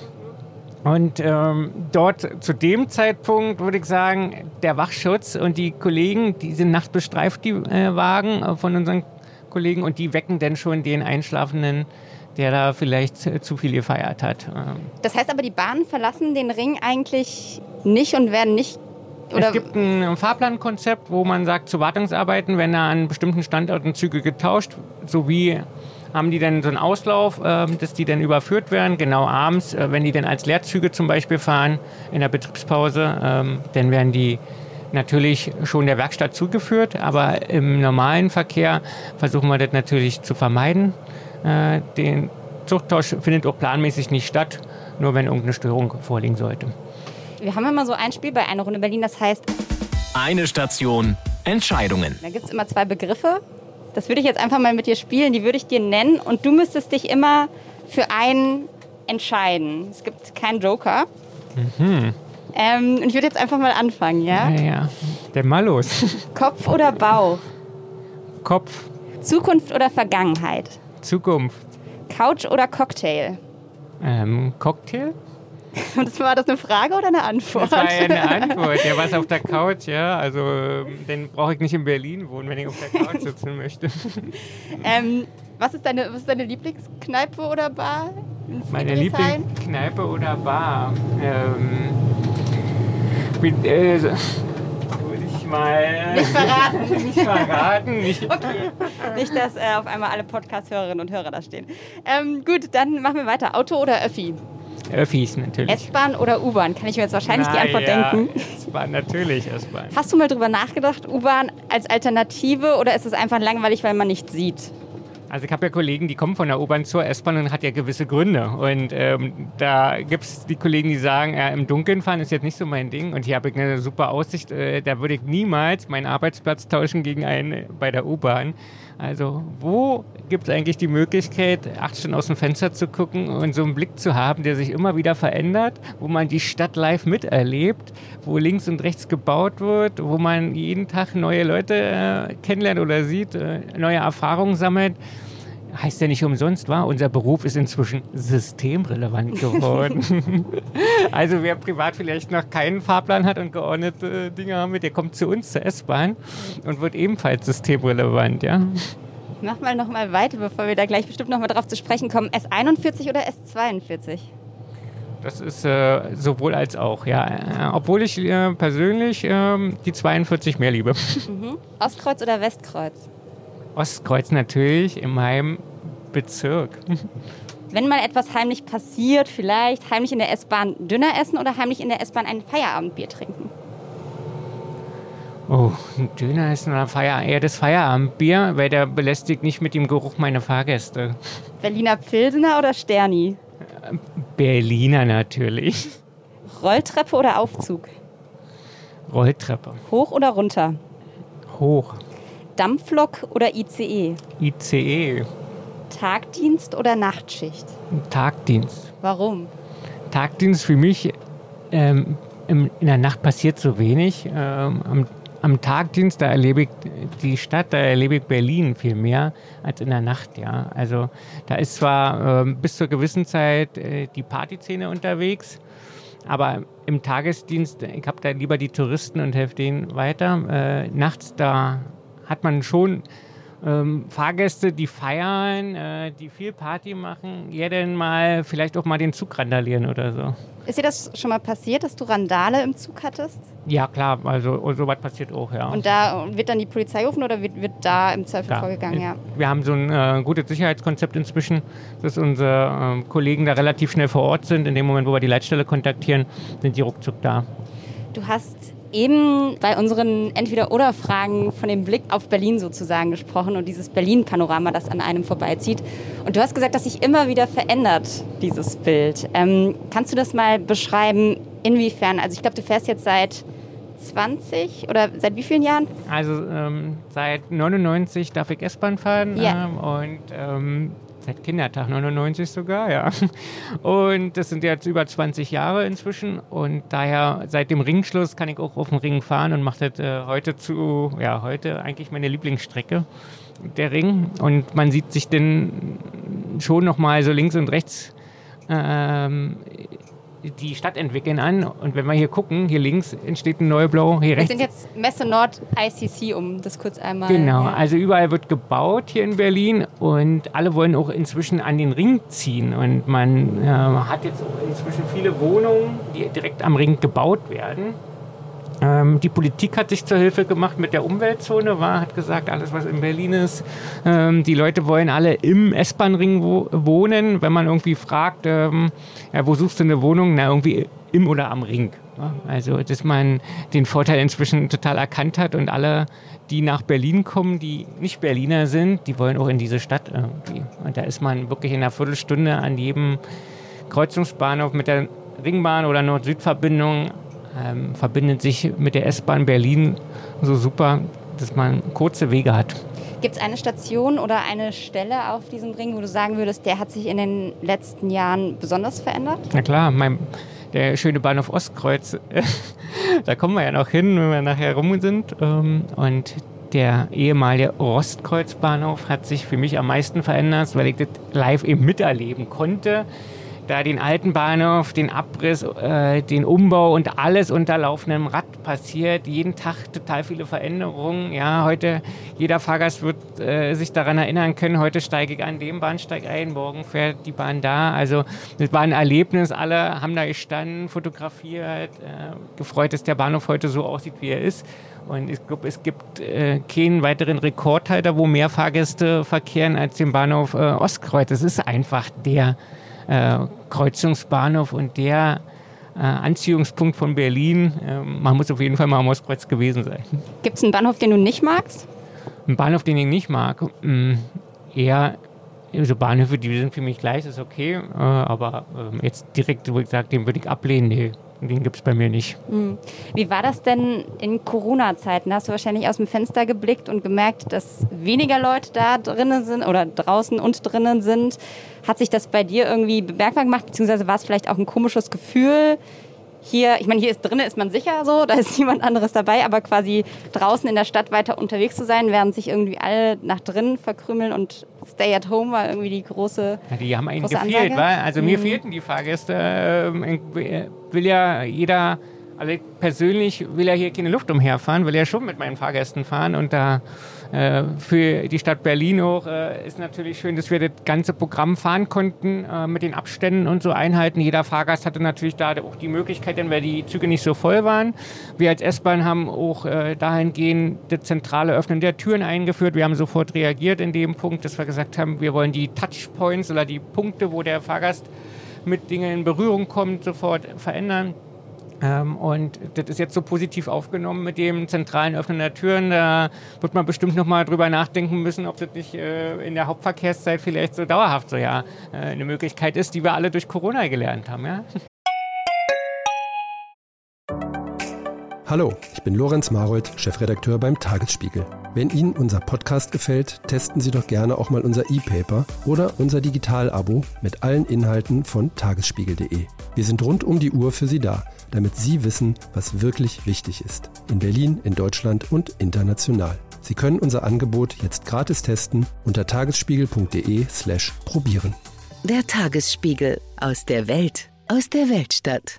Und ähm, dort zu dem Zeitpunkt würde ich sagen, der Wachschutz und die Kollegen, die sind nachts bestreift, die äh, Wagen äh, von unseren Kollegen und die wecken dann schon den Einschlafenden, der da vielleicht zu viel gefeiert hat. Das heißt aber, die Bahnen verlassen den Ring eigentlich nicht und werden nicht... Oder? Es gibt ein Fahrplankonzept, wo man sagt, zu Wartungsarbeiten werden da an bestimmten Standorten Züge getauscht, sowie haben die dann so einen Auslauf, äh, dass die dann überführt werden, genau abends, äh, wenn die dann als Leerzüge zum Beispiel fahren in der Betriebspause, ähm, dann werden die natürlich schon der Werkstatt zugeführt, aber im normalen Verkehr versuchen wir das natürlich zu vermeiden. Äh, den Zugtausch findet auch planmäßig nicht statt, nur wenn irgendeine Störung vorliegen sollte. Wir haben immer so ein Spiel bei Eine Runde Berlin, das heißt Eine Station, Entscheidungen. Da gibt es immer zwei Begriffe. Das würde ich jetzt einfach mal mit dir spielen, die würde ich dir nennen und du müsstest dich immer für einen entscheiden. Es gibt keinen Joker. Mhm. Ähm, und ich würde jetzt einfach mal anfangen, ja? Ja, ja. Der mal los. Kopf oder Bauch? Kopf. Zukunft oder Vergangenheit? Zukunft. Couch oder Cocktail? Ähm, Cocktail? Das war das eine Frage oder eine Antwort? Das war ja eine Antwort. Ja, was auf der Couch, ja. Also, den brauche ich nicht in Berlin wohnen, wenn ich auf der Couch sitzen möchte. ähm, was, ist deine, was ist deine Lieblingskneipe oder Bar? Meine Lieblingskneipe oder Bar? Ähm, mit, äh, würde ich mal... Nicht verraten. nicht verraten. Nicht. Okay. Nicht, dass äh, auf einmal alle Podcast-Hörerinnen und Hörer da stehen. Ähm, gut, dann machen wir weiter. Auto oder Öffi? Öffis natürlich. S-Bahn oder U-Bahn? Kann ich mir jetzt wahrscheinlich Na, die Antwort ja. denken. S-Bahn, natürlich S-Bahn. Hast du mal drüber nachgedacht, U-Bahn als Alternative, oder ist es einfach langweilig, weil man nichts sieht? Also ich habe ja Kollegen, die kommen von der U-Bahn zur S-Bahn und hat ja gewisse Gründe. Und ähm, da gibt es die Kollegen, die sagen, ja, im Dunkeln fahren ist jetzt nicht so mein Ding. Und hier habe ich eine super Aussicht. Äh, da würde ich niemals meinen Arbeitsplatz tauschen gegen einen bei der U-Bahn. Also wo gibt es eigentlich die Möglichkeit, acht Stunden aus dem Fenster zu gucken und so einen Blick zu haben, der sich immer wieder verändert, wo man die Stadt live miterlebt, wo links und rechts gebaut wird, wo man jeden Tag neue Leute äh, kennenlernt oder sieht, äh, neue Erfahrungen sammelt. Heißt ja nicht umsonst, war unser Beruf ist inzwischen systemrelevant geworden. Also wer privat vielleicht noch keinen Fahrplan hat und geordnete Dinge haben will, der kommt zu uns zur S-Bahn und wird ebenfalls systemrelevant, ja. Mach mal noch mal weiter, bevor wir da gleich bestimmt noch mal drauf zu sprechen kommen. S einundvierzig oder S zweiundvierzig? Das ist äh, sowohl als auch, ja. Äh, obwohl ich äh, persönlich äh, die zweiundvierzig mehr liebe. Mhm. Ostkreuz oder Westkreuz? Ostkreuz natürlich in meinem Bezirk. Wenn mal etwas heimlich passiert, vielleicht heimlich in der S-Bahn Döner essen oder heimlich in der S-Bahn ein Feierabendbier trinken? Oh, ein Döner essen oder Feierabend, eher das Feierabendbier, weil der belästigt nicht mit dem Geruch meine Fahrgäste. Berliner Pilsener oder Sterni? Berliner natürlich. Rolltreppe oder Aufzug? Rolltreppe. Hoch oder runter? Hoch. Dampflok oder I C E? I C E. Tagdienst oder Nachtschicht? Tagdienst. Warum? Tagdienst für mich, ähm, im, in der Nacht passiert so wenig. Ähm, am, am Tagdienst, da erlebe ich die Stadt, da erlebe ich Berlin viel mehr als in der Nacht, ja. Also da ist zwar ähm, bis zur gewissen Zeit äh, die Partyszene unterwegs, aber im Tagesdienst, ich habe da lieber die Touristen und helfe denen weiter. Äh, nachts, da hat man schon ähm, Fahrgäste, die feiern, äh, die viel Party machen, ja dann mal vielleicht auch mal den Zug randalieren oder so. Ist dir das schon mal passiert, dass du Randale im Zug hattest? Ja klar, also sowas passiert auch, ja. Und da wird dann die Polizei gerufen oder wird, wird da im Zweifel da. vorgegangen? Ja. Wir haben so ein äh, gutes Sicherheitskonzept inzwischen, dass unsere äh, Kollegen da relativ schnell vor Ort sind. In dem Moment, wo wir die Leitstelle kontaktieren, sind die ruckzuck da. Du hast eben bei unseren Entweder-Oder-Fragen von dem Blick auf Berlin sozusagen gesprochen und dieses Berlin-Panorama, das an einem vorbeizieht. Und du hast gesagt, dass sich immer wieder verändert, dieses Bild. Ähm, kannst du das mal beschreiben, inwiefern? Also ich glaube, du fährst jetzt seit zwanzig oder seit wie vielen Jahren? Also ähm, seit neunundneunzig darf ich S-Bahn fahren, ja. ähm, und ähm, seit Kindertag neunundneunzig sogar, ja. Und das sind jetzt über zwanzig Jahre inzwischen und daher seit dem Ringschluss kann ich auch auf dem Ring fahren und mache das äh, heute zu, ja, heute eigentlich meine Lieblingsstrecke, der Ring. Und man sieht sich dann schon nochmal so links und rechts ähm, die Stadt entwickeln an. Und wenn wir hier gucken, hier links entsteht ein Neubau, hier rechts. Wir sind jetzt Messe Nord I C C, um das kurz einmal... Genau, ja. Also überall wird gebaut hier in Berlin und alle wollen auch inzwischen an den Ring ziehen. Und man äh, hat jetzt auch inzwischen viele Wohnungen, die direkt am Ring gebaut werden. Ähm, die Politik hat sich zur Hilfe gemacht mit der Umweltzone, war, hat gesagt, alles was in Berlin ist, ähm, die Leute wollen alle im S-Bahn-Ring wo, wohnen. Wenn man irgendwie fragt, ähm, ja, wo suchst du eine Wohnung? Na, irgendwie im oder am Ring. Ja, also, dass man den Vorteil inzwischen total erkannt hat und alle, die nach Berlin kommen, die nicht Berliner sind, die wollen auch in diese Stadt irgendwie. Und da ist man wirklich in einer Viertelstunde an jedem Kreuzungsbahnhof mit der Ringbahn oder Nord-Süd-Verbindung. Ähm, verbindet sich mit der S-Bahn Berlin so super, dass man kurze Wege hat. Gibt es eine Station oder eine Stelle auf diesem Ring, wo du sagen würdest, der hat sich in den letzten Jahren besonders verändert? Na klar, mein, der schöne Bahnhof Ostkreuz, da kommen wir ja noch hin, wenn wir nachher rum sind. Und der ehemalige Ostkreuzbahnhof hat sich für mich am meisten verändert, weil ich das live eben miterleben konnte. Da den alten Bahnhof, den Abriss, äh, den Umbau und alles unter laufendem Rad passiert. Jeden Tag total viele Veränderungen. Ja, heute, jeder Fahrgast wird äh, sich daran erinnern können, heute steige ich an dem Bahnsteig ein, morgen fährt die Bahn da. Also das war ein Erlebnis, alle haben da gestanden, fotografiert, äh, gefreut, dass der Bahnhof heute so aussieht, wie er ist. Und ich glaube, es gibt äh, keinen weiteren Rekordhalter, wo mehr Fahrgäste verkehren als den Bahnhof äh, Ostkreuz. Das ist einfach der Äh, Kreuzungsbahnhof und der äh, Anziehungspunkt von Berlin. Äh, man muss auf jeden Fall mal am Ostkreuz gewesen sein. Gibt es einen Bahnhof, den du nicht magst? Ein Bahnhof, den ich nicht mag? Mh, eher so Bahnhöfe, die sind für mich gleich, ist okay. Äh, aber äh, jetzt direkt, wo ich sage, den würde ich ablehnen, nee, den gibt es bei mir nicht. Mhm. Wie war das denn in Corona-Zeiten? Da hast du wahrscheinlich aus dem Fenster geblickt und gemerkt, dass weniger Leute da drinnen sind oder draußen und drinnen sind. Hat sich das bei dir irgendwie bemerkbar gemacht, beziehungsweise war es vielleicht auch ein komisches Gefühl? Hier, ich meine, hier ist drinnen ist man sicher so, da ist niemand anderes dabei, aber quasi draußen in der Stadt weiter unterwegs zu sein, während sich irgendwie alle nach drinnen verkrümeln und Stay at Home war irgendwie die große ja, die haben eigentlich große gefehlt, Ansage. wa? Also mir Mhm. fehlten die Fahrgäste. Ich will ja jeder, also ich persönlich will ja hier keine Luft umherfahren, will ja schon mit meinen Fahrgästen fahren und da äh, für die Stadt Berlin auch äh, ist natürlich schön, dass wir das ganze Programm fahren konnten äh, mit den Abständen und so einhalten. Jeder Fahrgast hatte natürlich da auch die Möglichkeit, denn weil die Züge nicht so voll waren. Wir als S-Bahn haben auch äh, dahingehend das zentrale Öffnen der Türen eingeführt. Wir haben sofort reagiert in dem Punkt, dass wir gesagt haben, wir wollen die Touchpoints oder die Punkte, wo der Fahrgast mit Dingen in Berührung kommt, sofort verändern. Ähm, und das ist jetzt so positiv aufgenommen mit dem zentralen Öffnen der Türen. Da wird man bestimmt noch mal drüber nachdenken müssen, ob das nicht äh, in der Hauptverkehrszeit vielleicht so dauerhaft so ja äh, eine Möglichkeit ist, die wir alle durch Corona gelernt haben. Ja? Hallo, ich bin Lorenz Marold, Chefredakteur beim Tagesspiegel. Wenn Ihnen unser Podcast gefällt, testen Sie doch gerne auch mal unser E-Paper oder unser Digital-Abo mit allen Inhalten von tagesspiegel punkt de. Wir sind rund um die Uhr für Sie da, damit Sie wissen, was wirklich wichtig ist. In Berlin, in Deutschland und international. Sie können unser Angebot jetzt gratis testen unter tagesspiegel punkt de slash probieren. Der Tagesspiegel aus der Welt, aus der Weltstadt.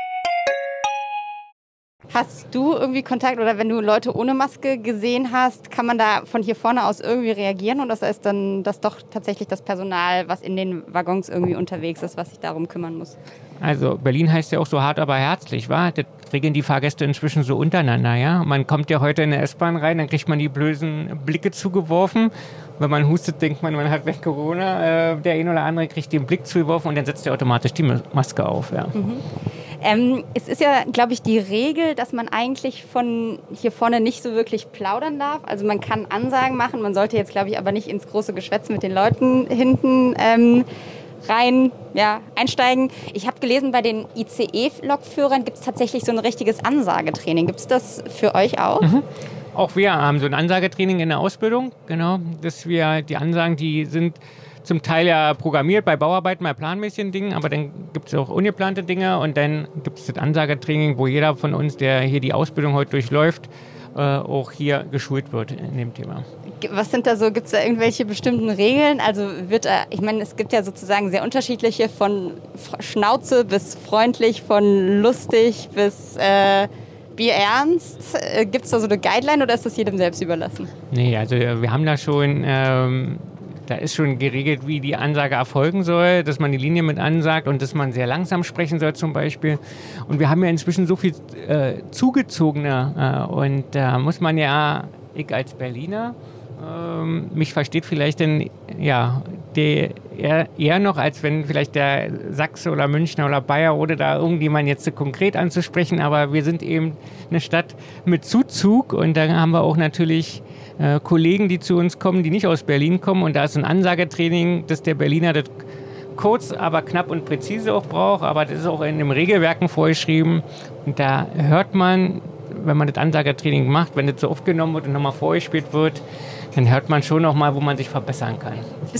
Hast du irgendwie Kontakt oder wenn du Leute ohne Maske gesehen hast, kann man da von hier vorne aus irgendwie reagieren und das ist dann das doch tatsächlich das Personal, was in den Waggons irgendwie unterwegs ist, was sich darum kümmern muss? Also Berlin heißt ja auch so hart, aber herzlich, wa? Das regeln die Fahrgäste inzwischen so untereinander, ja? Man kommt ja heute in eine S-Bahn rein, dann kriegt man die blöden Blicke zugeworfen. Wenn man hustet, denkt man, man hat weg Corona. Äh, der eine oder andere kriegt den Blick zugeworfen und dann setzt er automatisch die Maske auf, ja. Mhm. Ähm, es ist ja, glaube ich, die Regel, dass man eigentlich von hier vorne nicht so wirklich plaudern darf. Also man kann Ansagen machen, man sollte jetzt, glaube ich, aber nicht ins große Geschwätz mit den Leuten hinten ähm, rein ja, einsteigen. Ich habe gelesen, bei den I C E-Lokführern gibt es tatsächlich so ein richtiges Ansagetraining. Gibt es das für euch auch? Mhm. Auch wir haben so ein Ansagetraining in der Ausbildung, genau, dass wir die Ansagen, die sind zum Teil ja programmiert bei Bauarbeiten, bei planmäßigen Dingen, aber dann gibt es auch ungeplante Dinge und dann gibt es das Ansagetraining, wo jeder von uns, der hier die Ausbildung heute durchläuft, äh, auch hier geschult wird in dem Thema. Was sind da so, gibt es da irgendwelche bestimmten Regeln? Also wird, äh, ich meine, es gibt ja sozusagen sehr unterschiedliche, von Schnauze bis freundlich, von lustig bis äh, wie ernst. Äh, gibt es da so eine Guideline oder ist das jedem selbst überlassen? Nee, also wir haben da schon... Ähm, Da ist schon geregelt, wie die Ansage erfolgen soll, dass man die Linie mit ansagt und dass man sehr langsam sprechen soll zum Beispiel. Und wir haben ja inzwischen so viel äh, Zugezogene äh, und da muss man ja, ich als Berliner, äh, mich versteht vielleicht denn, ja, der, eher, eher noch, als wenn vielleicht der Sachse oder Münchner oder Bayer oder da irgendjemand jetzt so konkret anzusprechen, aber wir sind eben eine Stadt mit Zuzug und da haben wir auch natürlich Äh, Kollegen, die zu uns kommen, die nicht aus Berlin kommen. Und da ist ein Ansagetraining, dass der Berliner das kurz, aber knapp und präzise auch braucht. Aber das ist auch in den Regelwerken vorgeschrieben. Und da hört man, wenn man das Ansagetraining macht, wenn das so aufgenommen wird und nochmal vorgespielt wird, dann hört man schon nochmal, wo man sich verbessern kann. Bist du auf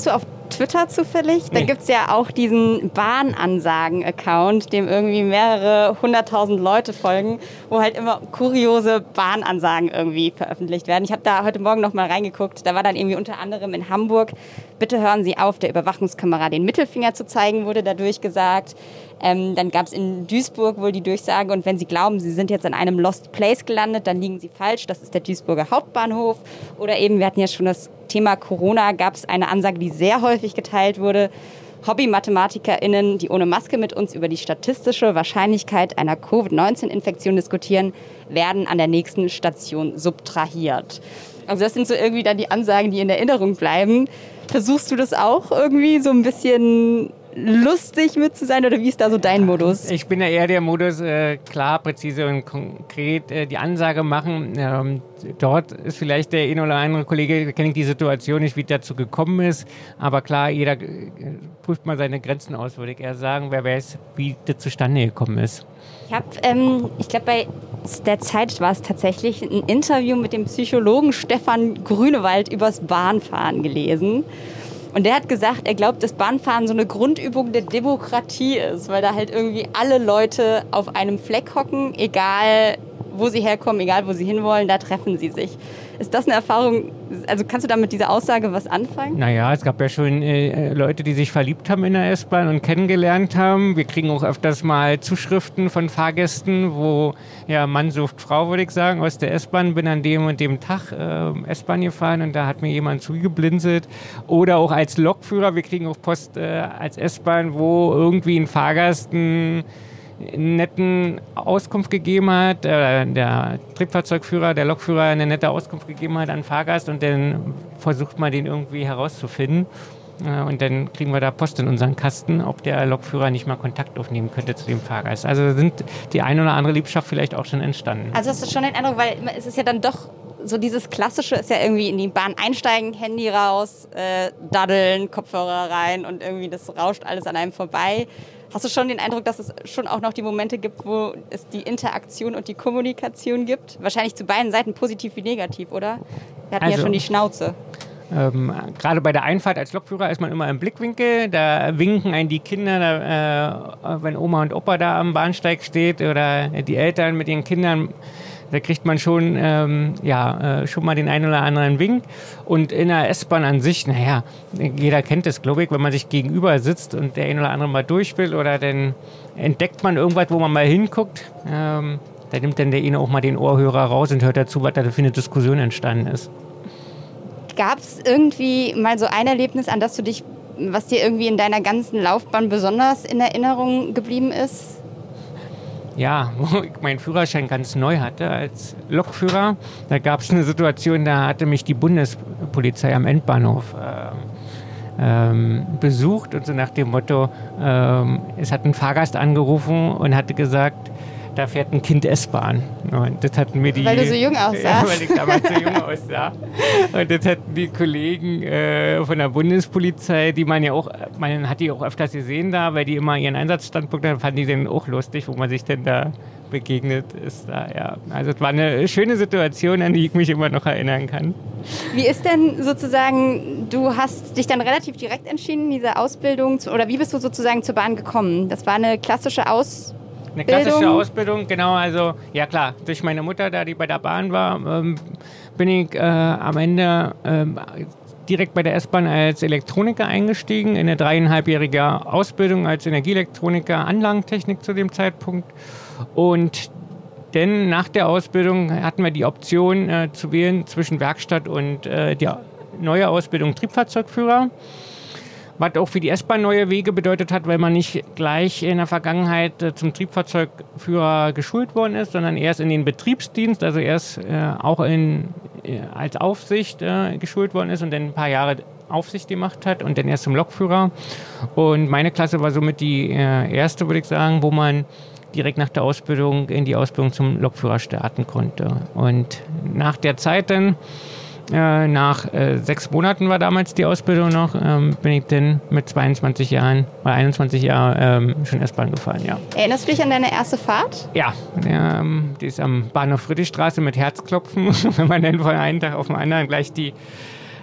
Twitter zufällig? Da Nee. gibt es ja auch diesen Bahnansagen-Account, dem irgendwie mehrere hunderttausend Leute folgen, wo halt immer kuriose Bahnansagen irgendwie veröffentlicht werden. Ich habe da heute Morgen noch mal reingeguckt. Da war dann irgendwie unter anderem in Hamburg: Bitte hören Sie auf, der Überwachungskamera den Mittelfinger zu zeigen, wurde dadurch gesagt. Ähm, dann gab es in Duisburg wohl die Durchsage: Und wenn Sie glauben, Sie sind jetzt an einem Lost Place gelandet, dann liegen Sie falsch. Das ist der Duisburger Hauptbahnhof. Oder eben, wir hatten ja schon das Thema Corona, gab es eine Ansage, die sehr häufig geteilt wurde: Hobby-MathematikerInnen, die ohne Maske mit uns über die statistische Wahrscheinlichkeit einer Covid neunzehn Infektion diskutieren, werden an der nächsten Station subtrahiert. Also das sind so irgendwie dann die Ansagen, die in Erinnerung bleiben. Versuchst du das auch irgendwie so ein bisschen lustig mit zu sein, oder wie ist da so dein Modus? Ich bin ja eher der Modus, äh, klar, präzise und konkret äh, die Ansage machen. Ähm, dort ist vielleicht der eine oder andere Kollege, kenne ich die Situation nicht, wie es dazu gekommen ist. Aber klar, jeder äh, prüft mal seine Grenzen aus, würde ich eher sagen. Wer weiß, wie das zustande gekommen ist. Ich habe, ähm, ich glaube, bei der Zeit war es tatsächlich ein Interview mit dem Psychologen Stefan Grünewald übers Bahnfahren gelesen. Und der hat gesagt, er glaubt, dass Bahnfahren so eine Grundübung der Demokratie ist, weil da halt irgendwie alle Leute auf einem Fleck hocken, egal wo sie herkommen, egal wo sie hinwollen, da treffen sie sich. Ist das eine Erfahrung, also kannst du da mit dieser Aussage was anfangen? Naja, es gab ja schon äh, Leute, die sich verliebt haben in der S-Bahn und kennengelernt haben. Wir kriegen auch öfters mal Zuschriften von Fahrgästen, wo, ja, Mann sucht Frau, würde ich sagen, aus der S-Bahn. Bin an dem und dem Tag äh, S-Bahn gefahren und da hat mir jemand zugeblinzelt. Oder auch als Lokführer, wir kriegen auch Post äh, als S-Bahn, wo irgendwie ein Fahrgast ein netten Auskunft gegeben hat, äh, der Triebfahrzeugführer, der Lokführer eine nette Auskunft gegeben hat an Fahrgast, und dann versucht man den irgendwie herauszufinden. Äh, und dann kriegen wir da Post in unseren Kasten, ob der Lokführer nicht mal Kontakt aufnehmen könnte zu dem Fahrgast. Also sind die eine oder andere Liebschaft vielleicht auch schon entstanden. Also hast du schon den Eindruck, weil es ist ja dann doch so dieses Klassische, ist ja irgendwie in die Bahn einsteigen, Handy raus, äh, daddeln, Kopfhörer rein und irgendwie das rauscht alles an einem vorbei. Hast du schon den Eindruck, dass es schon auch noch die Momente gibt, wo es die Interaktion und die Kommunikation gibt? Wahrscheinlich zu beiden Seiten, positiv wie negativ, oder? Wir hatten Also, ja schon die Schnauze. Ähm, gerade bei der Einfahrt als Lokführer ist man immer im Blickwinkel. Da winken einen die Kinder, da, äh, wenn Oma und Opa da am Bahnsteig steht, oder die Eltern mit ihren Kindern. Da kriegt man schon, ähm, ja, äh, schon mal den einen oder anderen Wink. Und in der S-Bahn an sich, naja, jeder kennt das, glaube ich, wenn man sich gegenüber sitzt und der eine oder andere mal durch will, oder dann entdeckt man irgendwas, wo man mal hinguckt. Ähm, da nimmt dann der eine auch mal den Ohrhörer raus und hört dazu, was da für eine Diskussion entstanden ist. Gab es irgendwie mal so ein Erlebnis, an das du dich, was dir irgendwie in deiner ganzen Laufbahn besonders in Erinnerung geblieben ist? Ja, wo ich meinen Führerschein ganz neu hatte als Lokführer, da gab es eine Situation, da hatte mich die Bundespolizei am Endbahnhof äh, ähm, besucht, und so nach dem Motto, ähm, es hat ein Fahrgast angerufen und hatte gesagt, da fährt ein Kind S-Bahn. Und das hatten mir die, weil du so jung aussahst. Ja, weil ich damals so jung aussah. Und das hatten die Kollegen äh, von der Bundespolizei, die man ja auch, man hat die auch öfters gesehen da, weil die immer ihren Einsatzstandpunkt hatten, fanden die dann auch lustig, wo man sich denn da begegnet ist. Da, ja. Also es war eine schöne Situation, an die ich mich immer noch erinnern kann. Wie ist denn sozusagen, du hast dich dann relativ direkt entschieden, diese Ausbildung, zu, oder wie bist du sozusagen zur Bahn gekommen? Das war eine klassische Ausbildung? Eine klassische Ausbildung, genau, also ja klar, durch meine Mutter, da die bei der Bahn war, ähm, bin ich äh, am Ende ähm, direkt bei der S-Bahn als Elektroniker eingestiegen, in eine dreieinhalbjährige Ausbildung als Energieelektroniker, Anlagentechnik zu dem Zeitpunkt. Und dann nach der Ausbildung hatten wir die Option äh, zu wählen zwischen Werkstatt und äh, die neue Ausbildung Triebfahrzeugführer. Was auch für die S-Bahn neue Wege bedeutet hat, weil man nicht gleich in der Vergangenheit äh, zum Triebfahrzeugführer geschult worden ist, sondern erst in den Betriebsdienst, also erst äh, auch in, äh, als Aufsicht äh, geschult worden ist und dann ein paar Jahre Aufsicht gemacht hat und dann erst zum Lokführer. Und meine Klasse war somit die äh, erste, würde ich sagen, wo man direkt nach der Ausbildung in die Ausbildung zum Lokführer starten konnte. Und nach der Zeit dann, Äh, nach äh, sechs Monaten war damals die Ausbildung noch, ähm, bin ich dann mit zweiundzwanzig Jahren oder einundzwanzig Jahren ähm, schon S-Bahn gefahren, ja. Erinnerst du dich an deine erste Fahrt? Ja, ähm, die ist am Bahnhof Friedrichstraße mit Herzklopfen, wenn man dann von einem Tag auf den anderen gleich die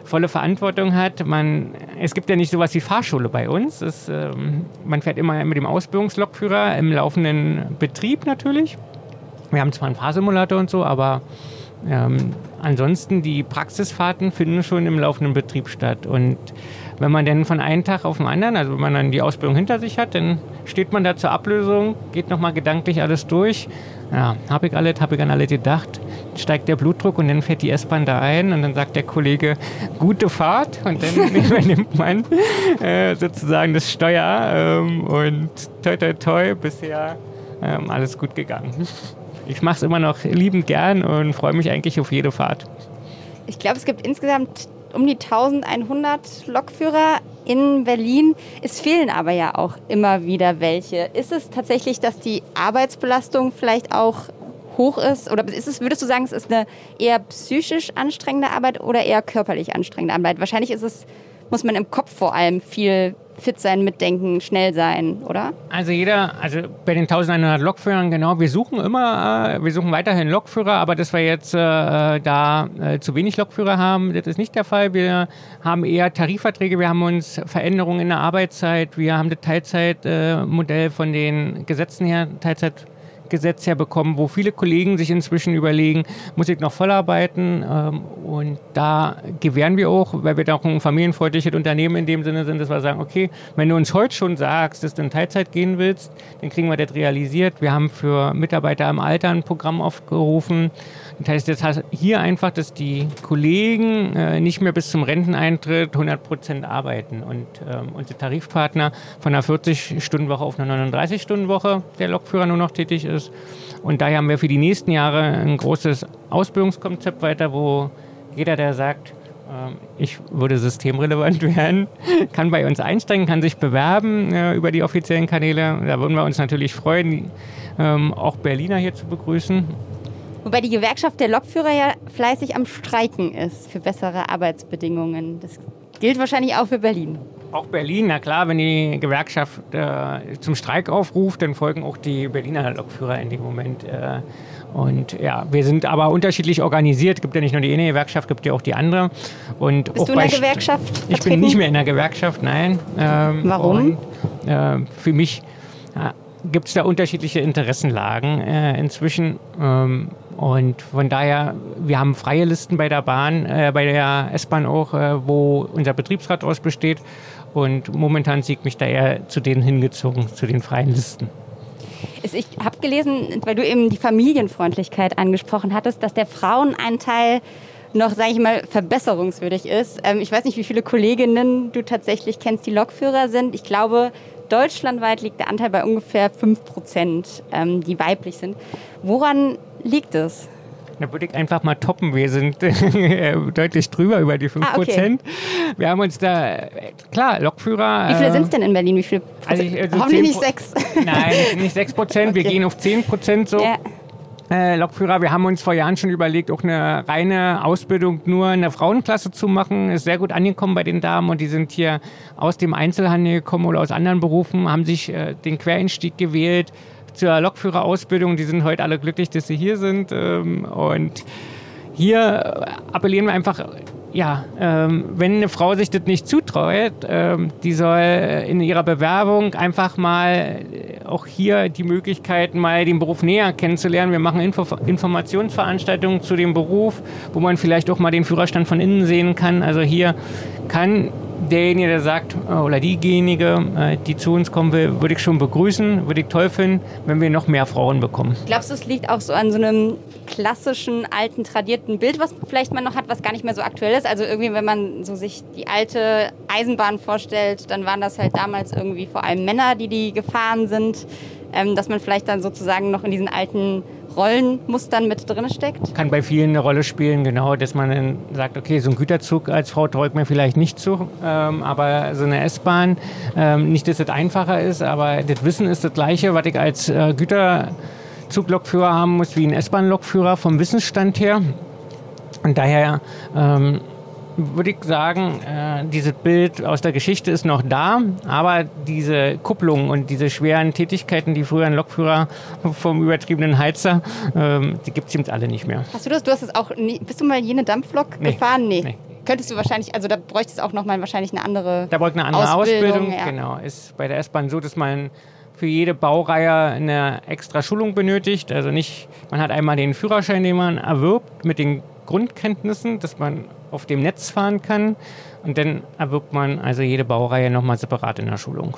volle Verantwortung hat. Man, es gibt ja nicht sowas wie Fahrschule bei uns. Es, ähm, man fährt immer mit dem Ausbildungslokführer im laufenden Betrieb natürlich. Wir haben zwar einen Fahrsimulator und so, aber ähm, ansonsten die Praxisfahrten finden schon im laufenden Betrieb statt. Und wenn man dann von einem Tag auf den anderen, also wenn man dann die Ausbildung hinter sich hat, dann steht man da zur Ablösung, geht nochmal gedanklich alles durch. Ja, habe ich alles, habe ich an alles gedacht. Steigt der Blutdruck und dann fährt die S-Bahn da ein und dann sagt der Kollege, gute Fahrt. Und dann übernimmt man äh, sozusagen das Steuer ähm, und toi toi toi, bisher ähm, alles gut gegangen. Ich mache es immer noch liebend gern und freue mich eigentlich auf jede Fahrt. Ich glaube, es gibt insgesamt um die eintausendeinhundert Lokführer in Berlin. Es fehlen aber ja auch immer wieder welche. Ist es tatsächlich, dass die Arbeitsbelastung vielleicht auch hoch ist? Oder ist es, würdest du sagen, es ist eine eher psychisch anstrengende Arbeit oder eher körperlich anstrengende Arbeit? Wahrscheinlich ist es, muss man im Kopf vor allem viel fit sein, mitdenken, schnell sein, oder? Also jeder, also bei den eintausendeinhundert Lokführern, genau, wir suchen immer, äh, wir suchen weiterhin Lokführer, aber dass wir jetzt äh, da äh, zu wenig Lokführer haben, das ist nicht der Fall. Wir haben eher Tarifverträge, wir haben uns Veränderungen in der Arbeitszeit, wir haben das Teilzeitmodell äh, von den Gesetzen her, Teilzeit Gesetz herbekommen, wo viele Kollegen sich inzwischen überlegen, muss ich noch voll arbeiten? Und da gewähren wir auch, weil wir da auch ein familienfreundliches Unternehmen in dem Sinne sind, dass wir sagen, okay, wenn du uns heute schon sagst, dass du in Teilzeit gehen willst, dann kriegen wir das realisiert. Wir haben für Mitarbeiter im Alter ein Programm aufgerufen. Das heißt, das heißt hier einfach, dass die Kollegen äh, nicht mehr bis zum Renteneintritt hundert Prozent arbeiten und ähm, unsere Tarifpartner von einer vierzig-Stunden-Woche auf eine neununddreißig-Stunden-Woche der Lokführer nur noch tätig ist. Und daher haben wir für die nächsten Jahre ein großes Ausbildungskonzept weiter, wo jeder, der sagt, äh, ich würde systemrelevant werden, kann bei uns einsteigen, kann sich bewerben äh, über die offiziellen Kanäle. Da würden wir uns natürlich freuen, die, ähm, auch Berliner hier zu begrüßen. Wobei die Gewerkschaft der Lokführer ja fleißig am Streiken ist für bessere Arbeitsbedingungen. Das gilt wahrscheinlich auch für Berlin. Auch Berlin, na klar, wenn die Gewerkschaft äh, zum Streik aufruft, dann folgen auch die Berliner Lokführer in dem Moment. Äh, und ja, wir sind aber unterschiedlich organisiert. Es gibt ja nicht nur die eine Gewerkschaft, es gibt ja auch die andere. Und Bist auch du in der Gewerkschaft vertreten? Ich bin nicht mehr in der Gewerkschaft, nein. Ähm, Warum? Und, äh, für mich ja, gibt es da unterschiedliche Interessenlagen äh, inzwischen. Ähm, Und von daher, wir haben freie Listen bei der Bahn, äh, bei der S-Bahn auch, äh, wo unser Betriebsrat aus besteht. Und momentan sieht mich da eher zu denen hingezogen, zu den freien Listen. Ich habe gelesen, weil du eben die Familienfreundlichkeit angesprochen hattest, dass der Frauenanteil noch, sage ich mal, verbesserungswürdig ist. Ähm, ich weiß nicht, wie viele Kolleginnen du tatsächlich kennst, die Lokführer sind. Ich glaube, deutschlandweit liegt der Anteil bei ungefähr fünf Prozent, ähm, die weiblich sind. Woran liegt es? Da würde ich einfach mal toppen. Wir sind deutlich drüber, über die fünf Prozent. Ah, okay. Wir haben uns da, klar, Lokführer... Wie viele äh, sind es denn in Berlin? Wie viele Prozent? Also ich, also hoffentlich nicht sechs. Nein, nicht sechs Prozent. Okay. Wir gehen auf zehn Prozent so. Ja. Äh, Lokführer, wir haben uns vor Jahren schon überlegt, auch eine reine Ausbildung nur in der Frauenklasse zu machen. Ist sehr gut angekommen bei den Damen und die sind hier aus dem Einzelhandel gekommen oder aus anderen Berufen, haben sich äh, den Quereinstieg gewählt zur Lokführerausbildung. Die sind heute alle glücklich, dass sie hier sind. Ähm, und hier appellieren wir einfach, ja, ähm, wenn eine Frau sich das nicht zutraut, ähm, die soll in ihrer Bewerbung einfach mal auch hier die Möglichkeit, mal den Beruf näher kennenzulernen. Wir machen Info- Informationsveranstaltungen zu dem Beruf, wo man vielleicht auch mal den Führerstand von innen sehen kann. Also hier kann derjenige, der sagt, oder diejenige, die zu uns kommen will, würde ich schon begrüßen, würde ich toll finden, wenn wir noch mehr Frauen bekommen. Glaubst du, es liegt auch so an so einem klassischen, alten, tradierten Bild, was vielleicht man noch hat, was gar nicht mehr so aktuell ist? Also irgendwie, wenn man so sich die alte Eisenbahn vorstellt, dann waren das halt damals irgendwie vor allem Männer, die die gefahren sind, ähm, dass man vielleicht dann sozusagen noch in diesen alten Rollenmustern mit drin steckt? Kann bei vielen eine Rolle spielen, genau, dass man dann sagt, okay, so ein Güterzug als Frau traut mir vielleicht nicht zu, ähm, aber so eine S-Bahn, ähm, nicht, dass es einfacher ist, aber das Wissen ist das Gleiche, was ich als äh, Güterzuglokführer haben muss, wie ein S-Bahn-Lokführer vom Wissensstand her. Und daher ähm, würde ich sagen, äh, dieses Bild aus der Geschichte ist noch da, aber diese Kupplung und diese schweren Tätigkeiten, die früher ein Lokführer vom übertriebenen Heizer, ähm, die gibt es jetzt alle nicht mehr. Hast du das? Du hast es auch nie, bist du mal jene Dampflok nee. gefahren? Nee. nee. könntest du wahrscheinlich, also da bräuchte es auch nochmal wahrscheinlich eine andere Da bräuchte eine andere Ausbildung. Ausbildung, Ja. genau. Ist bei der S-Bahn so, dass man für jede Baureihe eine extra Schulung benötigt. Also nicht, man hat einmal den Führerschein, den man erwirbt mit den Grundkenntnissen, dass man auf dem Netz fahren kann. Und dann erwirbt man also jede Baureihe nochmal separat in der Schulung.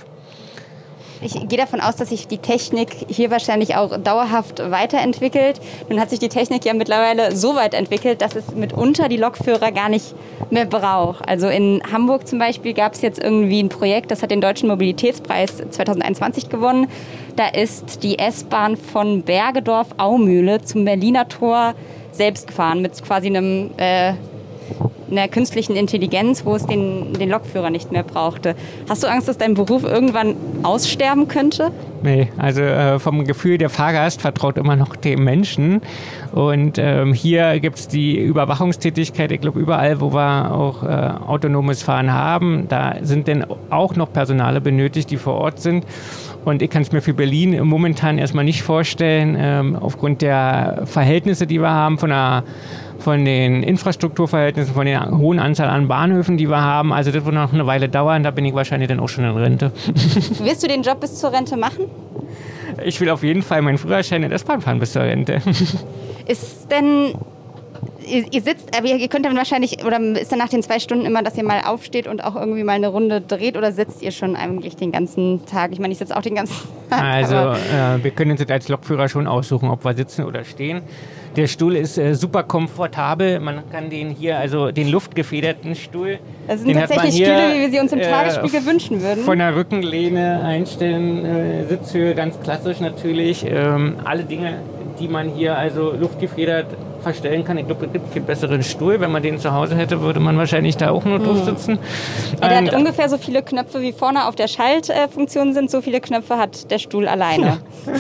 Ich gehe davon aus, dass sich die Technik hier wahrscheinlich auch dauerhaft weiterentwickelt. Nun hat sich die Technik ja mittlerweile so weit entwickelt, dass es mitunter die Lokführer gar nicht mehr braucht. Also in Hamburg zum Beispiel gab es jetzt irgendwie ein Projekt, das hat den Deutschen Mobilitätspreis zwanzig einundzwanzig gewonnen. Da ist die S-Bahn von Bergedorf-Aumühle zum Berliner Tor selbst gefahren mit quasi einem... Äh, einer künstlichen Intelligenz, wo es den, den Lokführer nicht mehr brauchte. Hast du Angst, dass dein Beruf irgendwann aussterben könnte? Nee, also äh, vom Gefühl, der Fahrgast vertraut immer noch dem Menschen. Und ähm, hier gibt es die Überwachungstätigkeit, ich glaube überall, wo wir auch äh, autonomes Fahren haben, da sind dann auch noch Personale benötigt, die vor Ort sind. Und ich kann es mir für Berlin momentan erstmal nicht vorstellen, ähm, aufgrund der Verhältnisse, die wir haben, von der von den Infrastrukturverhältnissen, von der hohen Anzahl an Bahnhöfen, die wir haben. Also das wird noch eine Weile dauern, da bin ich wahrscheinlich dann auch schon in Rente. Wirst du den Job bis zur Rente machen? Ich will auf jeden Fall meinen Führerschein in der S-Bahn fahren bis zur Rente. Ist denn, ihr, ihr sitzt, aber ihr könnt dann wahrscheinlich, oder ist dann nach den zwei Stunden immer, dass ihr mal aufsteht und auch irgendwie mal eine Runde dreht, oder sitzt ihr schon eigentlich den ganzen Tag? Ich meine, ich sitze auch den ganzen Tag. Also äh, wir können uns als Lokführer schon aussuchen, ob wir sitzen oder stehen. Der Stuhl ist äh, super komfortabel. Man kann den hier, also den luftgefederten Stuhl. Das sind den tatsächlich hier, Stühle, wie wir sie uns im äh, Tagesspiegel wünschen würden. Von der Rückenlehne einstellen, äh, Sitzhöhe ganz klassisch natürlich. Ähm, alle Dinge, die man hier also luftgefedert verstellen kann. Ich glaube, es gibt keinen besseren Stuhl. Wenn man den zu Hause hätte, würde man wahrscheinlich da auch nur drauf sitzen. Ja, der Und, hat ungefähr so viele Knöpfe, wie vorne auf der Schaltfunktion sind. So viele Knöpfe hat der Stuhl alleine.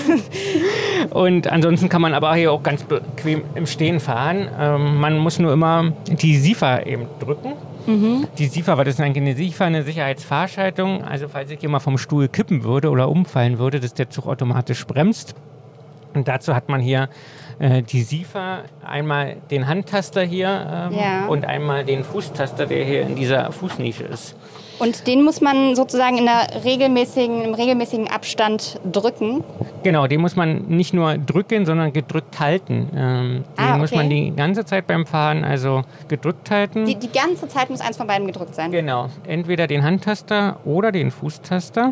Und ansonsten kann man aber hier auch ganz bequem im Stehen fahren. Ähm, man muss nur immer die SIFA eben drücken. Mhm. Die SIFA, was ist eigentlich eine SIFA? Eine Sicherheitsfahrschaltung. Also falls ich hier mal vom Stuhl kippen würde oder umfallen würde, dass der Zug automatisch bremst. Und dazu hat man hier äh, die SIFA, einmal den Handtaster hier ähm, Ja. und einmal den Fußtaster, der hier in dieser Fußnische ist. Und den muss man sozusagen in einer regelmäßigen, im regelmäßigen Abstand drücken. Genau, den muss man nicht nur drücken, sondern gedrückt halten. Ähm, Ah, den okay. muss man die ganze Zeit beim Fahren also gedrückt halten. Die, die ganze Zeit muss eins von beiden gedrückt sein. Genau, entweder den Handtaster oder den Fußtaster.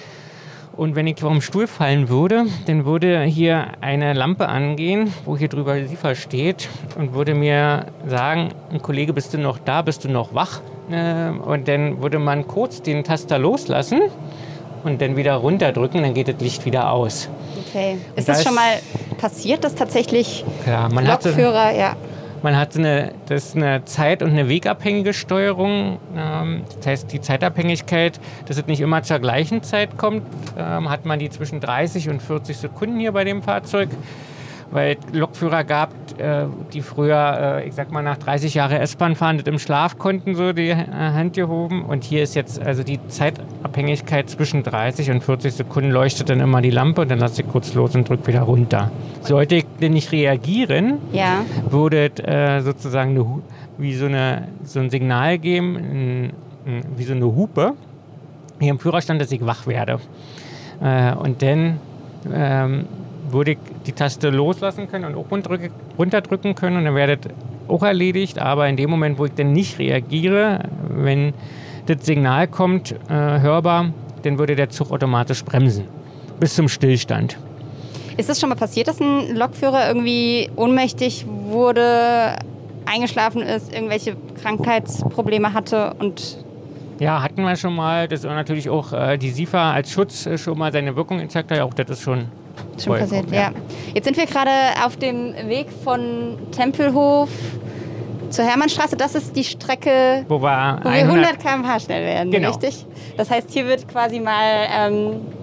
Und wenn ich vom Stuhl fallen würde, dann würde hier eine Lampe angehen, wo hier drüber SIFA steht und würde mir sagen, ein Kollege, bist du noch da, bist du noch wach? Und dann würde man kurz den Taster loslassen und dann wieder runterdrücken, dann geht das Licht wieder aus. Okay. Ist Da das ist- schon mal passiert, dass tatsächlich Klar, man hat so- Lokführer, ja. Man hat eine, das ist eine zeit- und eine wegabhängige Steuerung. Ähm, das heißt, die Zeitabhängigkeit, dass es nicht immer zur gleichen Zeit kommt, ähm, hat man die zwischen dreißig und vierzig Sekunden hier bei dem Fahrzeug. Weil es Lokführer gab, äh, die früher, äh, ich sag mal, nach dreißig Jahren S-Bahn fahren, das im Schlaf konnten, so die äh, Hand gehoben. Und hier ist jetzt also die Zeitabhängigkeit zwischen dreißig und vierzig Sekunden, leuchtet dann immer die Lampe und dann lasse ich kurz los und drücke wieder runter. Sollte ich denn nicht reagieren, Ja. würde es äh, sozusagen eine, Hu- wie so, eine, so ein Signal geben, ein, ein, wie so eine Hupe, hier im Führerstand, dass ich wach werde. Äh, und dann ähm, würde ich die Taste loslassen können und auch runterdrücken, runterdrücken können und dann wäre das auch erledigt. Aber in dem Moment, wo ich dann nicht reagiere, wenn das Signal kommt, äh, hörbar, dann würde der Zug automatisch bremsen. Bis zum Stillstand. Ist es schon mal passiert, dass ein Lokführer irgendwie ohnmächtig wurde, eingeschlafen ist, irgendwelche Krankheitsprobleme hatte und... Ja, hatten wir schon mal. Das ist natürlich auch äh, die SIFA als Schutz äh, schon mal seine Wirkung gezeigt hat. Ja, auch das ist schon, Schon passiert, ja. Jetzt sind wir gerade auf dem Weg von Tempelhof zur Hermannstraße. Das ist die Strecke, Wo wir, wo wir hundert Kilometer pro Stunde schnell werden, Genau. richtig? Das heißt, hier wird quasi mal ähm,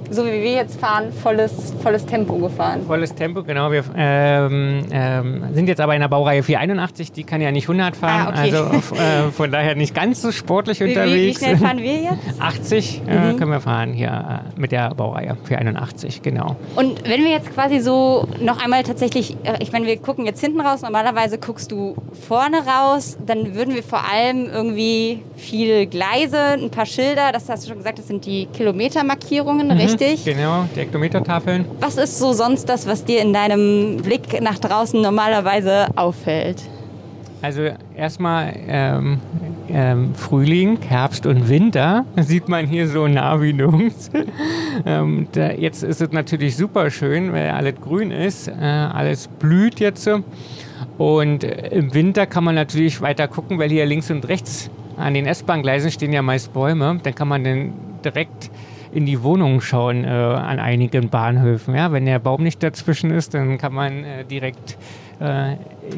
so wie wir jetzt fahren, volles, volles Tempo gefahren. Volles Tempo, genau. Wir ähm, ähm, sind jetzt aber in der Baureihe vierhunderteinundachtzig, die kann ja nicht hundert fahren, ah, okay. also äh, von daher nicht ganz so sportlich wie, unterwegs. Wie, wie schnell fahren wir jetzt? achtzig mhm. äh, können wir fahren hier äh, mit der Baureihe vierhunderteinundachtzig, genau. Und wenn wir jetzt quasi so noch einmal tatsächlich, ich meine, wir gucken jetzt hinten raus, normalerweise guckst du vorne raus, dann würden wir vor allem irgendwie viel Gleise, ein paar Schilder, das hast du schon gesagt, das sind die Kilometermarkierungen, mhm. richtig? Genau, die Hektometertafeln. Was ist so sonst das, was dir in deinem Blick nach draußen normalerweise auffällt? Also erstmal ähm, ähm, Frühling, Herbst und Winter sieht man hier so nah wie nirgends. ähm, da, jetzt ist es natürlich super schön, weil alles grün ist, äh, alles blüht jetzt. Und äh, im Winter kann man natürlich weiter gucken, weil hier links und rechts an den S-Bahn-Gleisen stehen ja meist Bäume. Dann kann man dann direkt in die Wohnungen schauen äh, an einigen Bahnhöfen. Ja? Wenn der Baum nicht dazwischen ist, dann kann man äh, direkt äh,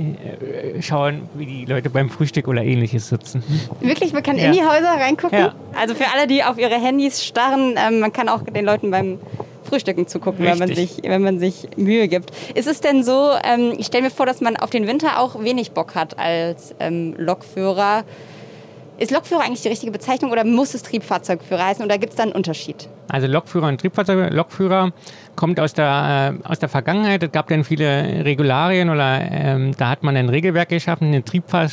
schauen, wie die Leute beim Frühstück oder Ähnliches sitzen. Wirklich? Man kann ja. in die Häuser reingucken? Ja. Also für alle, die auf ihre Handys starren, ähm, man kann auch den Leuten beim Frühstücken zugucken, wenn man, sich, wenn man sich Mühe gibt. Ist es denn so, ähm, ich stelle mir vor, dass man auf den Winter auch wenig Bock hat als ähm, Lokführer. Ist Lokführer eigentlich die richtige Bezeichnung oder muss es Triebfahrzeugführer heißen oder gibt es da einen Unterschied? Also Lokführer und Triebfahrzeugführer, Lokführer kommt aus der, äh, aus der Vergangenheit. Es gab dann viele Regularien oder ähm, da hat man ein Regelwerk geschaffen, eine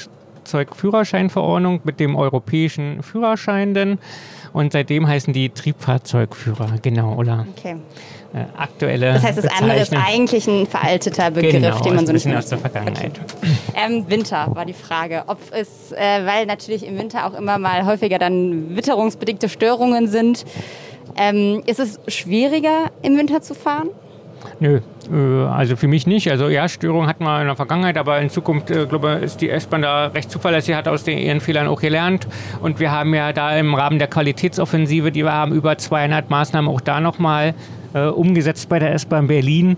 Triebfahrzeugführerscheinverordnung mit dem europäischen Führerschein denn. Und seitdem heißen die Triebfahrzeugführer, genau, oder? Okay. Äh, aktuelle Das heißt, das andere ist eigentlich ein veralteter Begriff, genau, den man so ein nicht bisschen mehr aus der Vergangenheit. Okay. Ähm, Winter war die Frage, ob es, äh, weil natürlich im Winter auch immer mal häufiger dann witterungsbedingte Störungen sind. Ähm, ist es schwieriger im Winter zu fahren? Nö, äh, also für mich nicht. Also ja, Störungen hatten wir in der Vergangenheit, aber in Zukunft, äh, glaube ich, ist die S-Bahn da recht zuverlässig, hat aus den, ihren Fehlern auch gelernt. Und wir haben ja da im Rahmen der Qualitätsoffensive, die wir haben, über zweihundert Maßnahmen auch da nochmal äh, umgesetzt bei der S-Bahn Berlin.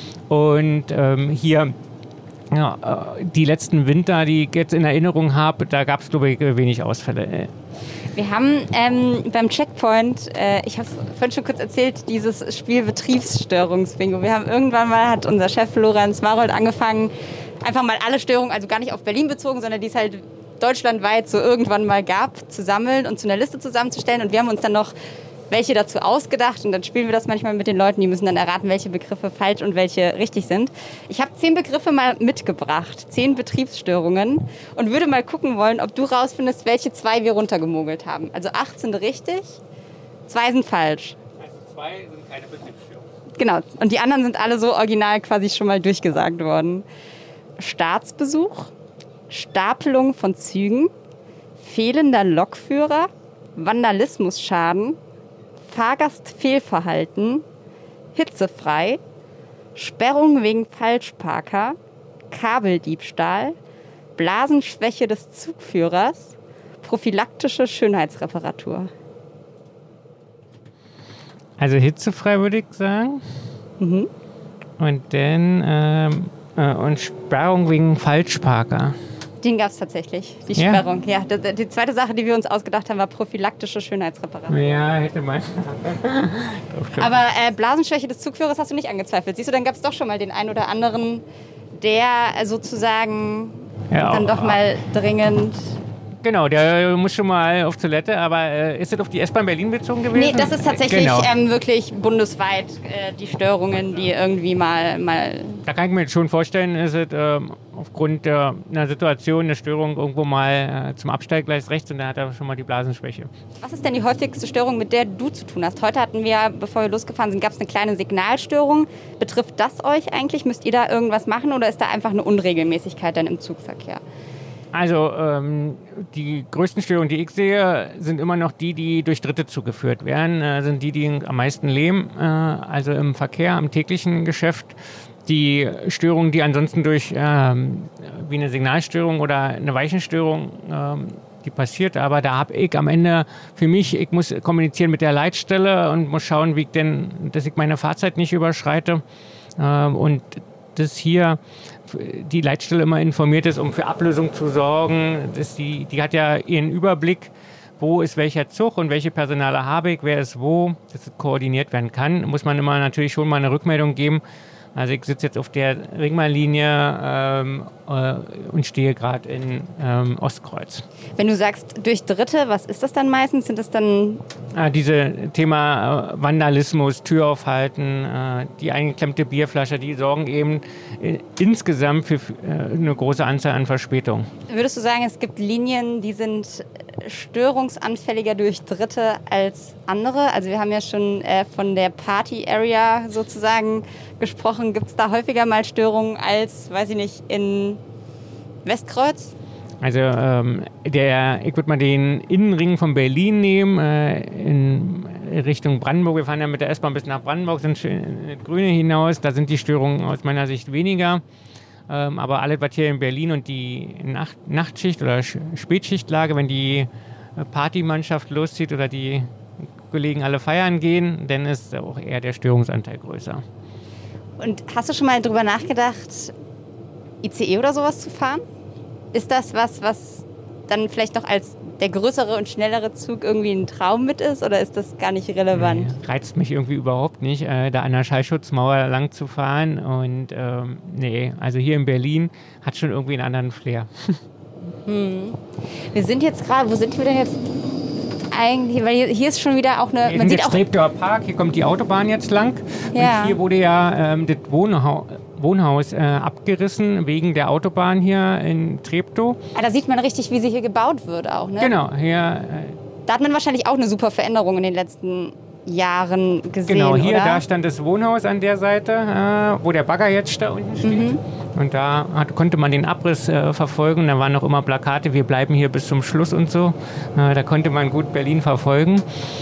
Und ähm, hier ja, äh, die letzten Winter, die ich jetzt in Erinnerung habe, da gab es, glaube ich, wenig Ausfälle. Wir haben ähm, beim Checkpoint, äh, ich habe es vorhin schon kurz erzählt, dieses Spiel Betriebsstörungsbingo. Wir haben irgendwann mal, hat unser Chef Lorenz Marold angefangen, einfach mal alle Störungen, also gar nicht auf Berlin bezogen, sondern die es halt deutschlandweit so irgendwann mal gab, zu sammeln und zu einer Liste zusammenzustellen. Und wir haben uns dann noch welche dazu ausgedacht und dann spielen wir das manchmal mit den Leuten, die müssen dann erraten, welche Begriffe falsch und welche richtig sind. Ich habe zehn Begriffe mal mitgebracht, zehn Betriebsstörungen und würde mal gucken wollen, ob du rausfindest, welche zwei wir runtergemogelt haben. Also acht sind richtig, zwei sind falsch. Also zwei sind keine Betriebsstörungen. Genau, und die anderen sind alle so original quasi schon mal durchgesagt worden. Staatsbesuch, Stapelung von Zügen, fehlender Lokführer, Vandalismusschaden, Fahrgastfehlverhalten, hitzefrei, Sperrung wegen Falschparker, Kabeldiebstahl, Blasenschwäche des Zugführers, prophylaktische Schönheitsreparatur. Also hitzefrei würde ich sagen. Mhm. Und dann ähm, äh, und Sperrung wegen Falschparker. Den gab es tatsächlich, die Ja? Sperrung. Ja, die, die zweite Sache, die wir uns ausgedacht haben, war prophylaktische Schönheitsreparatur. Ja, hätte man. Aber äh, Blasenschwäche des Zugführers hast du nicht angezweifelt. Siehst du, dann gab es doch schon mal den einen oder anderen, der äh, sozusagen Ja, dann doch mal dringend... Genau, der muss schon mal auf Toilette, aber äh, ist das auf die S-Bahn Berlin bezogen gewesen? Nee, das ist tatsächlich Genau. ähm, wirklich bundesweit äh, die Störungen, die irgendwie mal... mal Da kann ich mir jetzt schon vorstellen, ist es ähm, aufgrund der, einer Situation, eine Störung irgendwo mal äh, zum Abstellgleis rechts und da hat er schon mal die Blasenschwäche. Was ist denn die häufigste Störung, mit der du zu tun hast? Heute hatten wir, bevor wir losgefahren sind, gab es eine kleine Signalstörung. Betrifft das euch eigentlich? Müsst ihr da irgendwas machen oder ist da einfach eine Unregelmäßigkeit dann im Zugverkehr? Also ähm, die größten Störungen, die ich sehe, sind immer noch die, die durch Dritte zugeführt werden, äh, sind die, die am meisten leben, äh, also im Verkehr, am täglichen Geschäft. Die Störungen, die ansonsten durch ähm, wie eine Signalstörung oder eine Weichenstörung, ähm, die passiert, aber da habe ich am Ende für mich, ich muss kommunizieren mit der Leitstelle und muss schauen, wie ich denn, dass ich meine Fahrzeit nicht überschreite äh, und dass hier die Leitstelle immer informiert ist, um für Ablösung zu sorgen. Dass die, die hat ja ihren Überblick, wo ist welcher Zug und welche Personale habe ich, wer ist wo, dass es koordiniert werden kann, muss man immer natürlich schon mal eine Rückmeldung geben. Also ich sitze jetzt auf der Ringbahnlinie ähm, äh, und stehe gerade in ähm, Ostkreuz. Wenn du sagst durch Dritte, was ist das dann meistens? Sind das dann... Äh, diese Thema äh, Vandalismus, Tür aufhalten, äh, die eingeklemmte Bierflasche, die sorgen eben äh, insgesamt für äh, eine große Anzahl an Verspätungen. Würdest du sagen, es gibt Linien, die sind störungsanfälliger durch Dritte als andere? Also wir haben ja schon äh, von der Party-Area sozusagen gesprochen. Gibt es da häufiger mal Störungen als, weiß ich nicht, in Westkreuz? Also ähm, der, ich würde mal den Innenring von Berlin nehmen, äh, in Richtung Brandenburg. Wir fahren ja mit der S-Bahn bis nach Brandenburg, sind in Grüne hinaus. Da sind die Störungen aus meiner Sicht weniger. Ähm, aber alles, was hier in Berlin und die Nacht, Nachtschicht oder Spätschichtlage, wenn die Partymannschaft loszieht oder die Kollegen alle feiern gehen, dann ist auch eher der Störungsanteil größer. Und hast du schon mal drüber nachgedacht, I C E oder sowas zu fahren? Ist das was, was dann vielleicht noch als der größere und schnellere Zug irgendwie ein Traum mit ist, oder ist das gar nicht relevant? Nee, reizt mich irgendwie überhaupt nicht, äh, da an der Schallschutzmauer lang zu fahren. Und ähm, nee, also hier in Berlin hat schon irgendwie einen anderen Flair. Hm. Wir sind jetzt gerade, wo sind wir denn jetzt eigentlich? Weil hier, hier ist schon wieder auch eine... Wir man sind sieht jetzt auch Treptower Park, hier kommt die Autobahn jetzt lang. Ja. Und hier wurde ja ähm, das Wohnhaus... Wohnhaus äh, abgerissen wegen der Autobahn hier in Treptow. Ah, da sieht man richtig, wie sie hier gebaut wird auch, ne? Genau, hier... Äh, da hat man wahrscheinlich auch eine super Veränderung in den letzten Jahren gesehen, Genau, hier, oder? da stand das Wohnhaus an der Seite, äh, wo der Bagger jetzt da unten steht. Mhm. Und da hat, konnte man den Abriss äh, verfolgen. Da waren noch immer Plakate, wir bleiben hier bis zum Schluss und so. Äh, da konnte man gut Berlin verfolgen.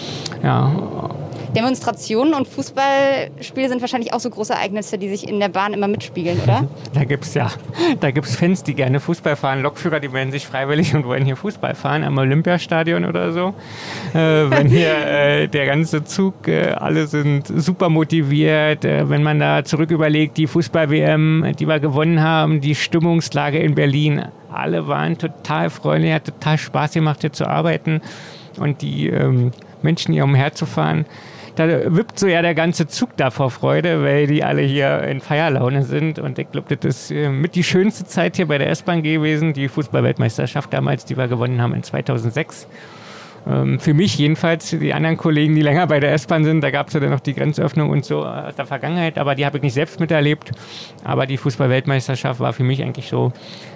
Ja. Demonstrationen und Fußballspiele sind wahrscheinlich auch so große Ereignisse, die sich in der Bahn immer mitspiegeln, oder? Da gibt es ja, da gibt's Fans, die gerne Fußball fahren, Lokführer, die melden sich freiwillig und wollen hier Fußball fahren, am Olympiastadion oder so. Äh, wenn hier äh, der ganze Zug, äh, alle sind super motiviert, äh, wenn man da zurück überlegt, die Fußball-W M, die wir gewonnen haben, die Stimmungslage in Berlin, alle waren total freundlich, hat total Spaß gemacht, hier zu arbeiten und die ähm, Menschen hier umherzufahren. Da wippt so ja der ganze Zug da vor Freude, weil die alle hier in Feierlaune sind. Und ich glaube, das ist äh, mit die schönste Zeit hier bei der S-Bahn gewesen. Die Fußball-Weltmeisterschaft damals, die wir gewonnen haben in zweitausendsechs. Ähm, für mich jedenfalls, die anderen Kollegen, die länger bei der S-Bahn sind, da gab es ja dann noch die Grenzöffnung und so aus der Vergangenheit. Aber die habe ich nicht selbst miterlebt. Aber die Fußball-Weltmeisterschaft war für mich eigentlich so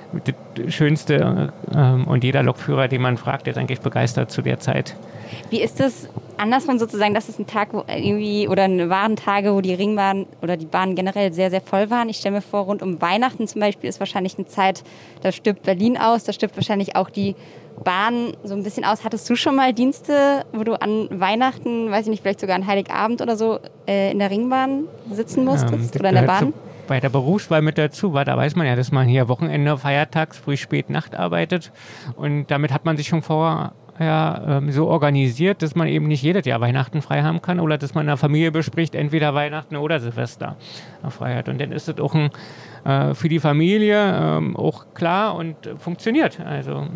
das Schönste. Ähm, und jeder Lokführer, den man fragt, ist eigentlich begeistert zu der Zeit. Wie ist das andersrum sozusagen, das ist ein Tag, wo irgendwie, oder waren Tage, wo die Ringbahn oder die Bahnen generell sehr, sehr voll waren. Ich stelle mir vor, rund um Weihnachten zum Beispiel ist wahrscheinlich eine Zeit, da stirbt Berlin aus, da stirbt wahrscheinlich auch die Bahn so ein bisschen aus. Hattest du schon mal Dienste, wo du an Weihnachten, weiß ich nicht, vielleicht sogar an Heiligabend oder so äh, in der Ringbahn sitzen musstest ähm, oder in der Bahn? Bei der Berufswahl mit dazu war, da weiß man ja, dass man hier Wochenende, feiertags, früh, spät, Nacht arbeitet. Und damit hat man sich schon vorher ja, ähm, so organisiert, dass man eben nicht jedes Jahr Weihnachten frei haben kann oder dass man in der Familie bespricht, entweder Weihnachten oder Silvester frei hat. Und dann ist es auch ein, äh, für die Familie ähm, auch klar und äh, funktioniert. Also mh,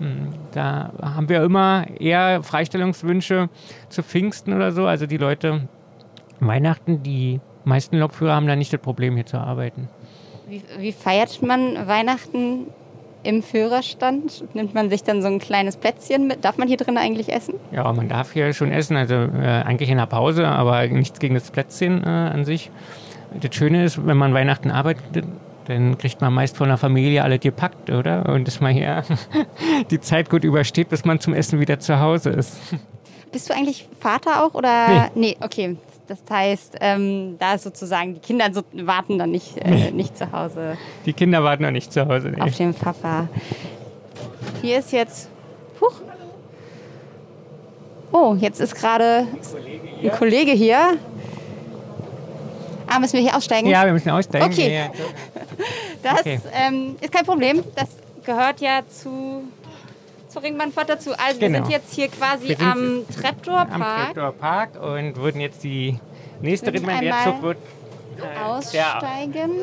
da haben wir immer eher Freistellungswünsche zu Pfingsten oder so. Also die Leute Weihnachten, die meisten Lokführer haben da nicht das Problem, hier zu arbeiten. Wie, wie feiert man Weihnachten im Führerstand? Nimmt man sich dann so ein kleines Plätzchen mit? Darf man hier drin eigentlich essen? Ja, man darf hier schon essen, also äh, eigentlich in der Pause, aber nichts gegen das Plätzchen äh, an sich. Das Schöne ist, wenn man Weihnachten arbeitet, dann kriegt man meist von der Familie alles gepackt, oder? Und dass man hier die Zeit gut übersteht, bis man zum Essen wieder zu Hause ist. Bist du eigentlich Vater auch? Oder? Nee. Nee, okay. Das heißt, ähm, da ist sozusagen, die Kinder so, warten dann nicht, äh, nicht zu Hause. Die Kinder warten noch nicht zu Hause. Nee. Auf den Papa. Hier ist jetzt... Huch. Oh, jetzt ist gerade ein Kollege hier. Ah, müssen wir hier aussteigen? Ja, wir müssen aussteigen. Okay. Ja, das okay. ähm, ist kein Problem. Das gehört ja zu... zur Ringbahnfahrt dazu. Also genau. Wir sind jetzt hier quasi am Treptower Park. Am Treptower Park und würden jetzt die nächste Ringbahn, der Zug wird äh, aussteigen.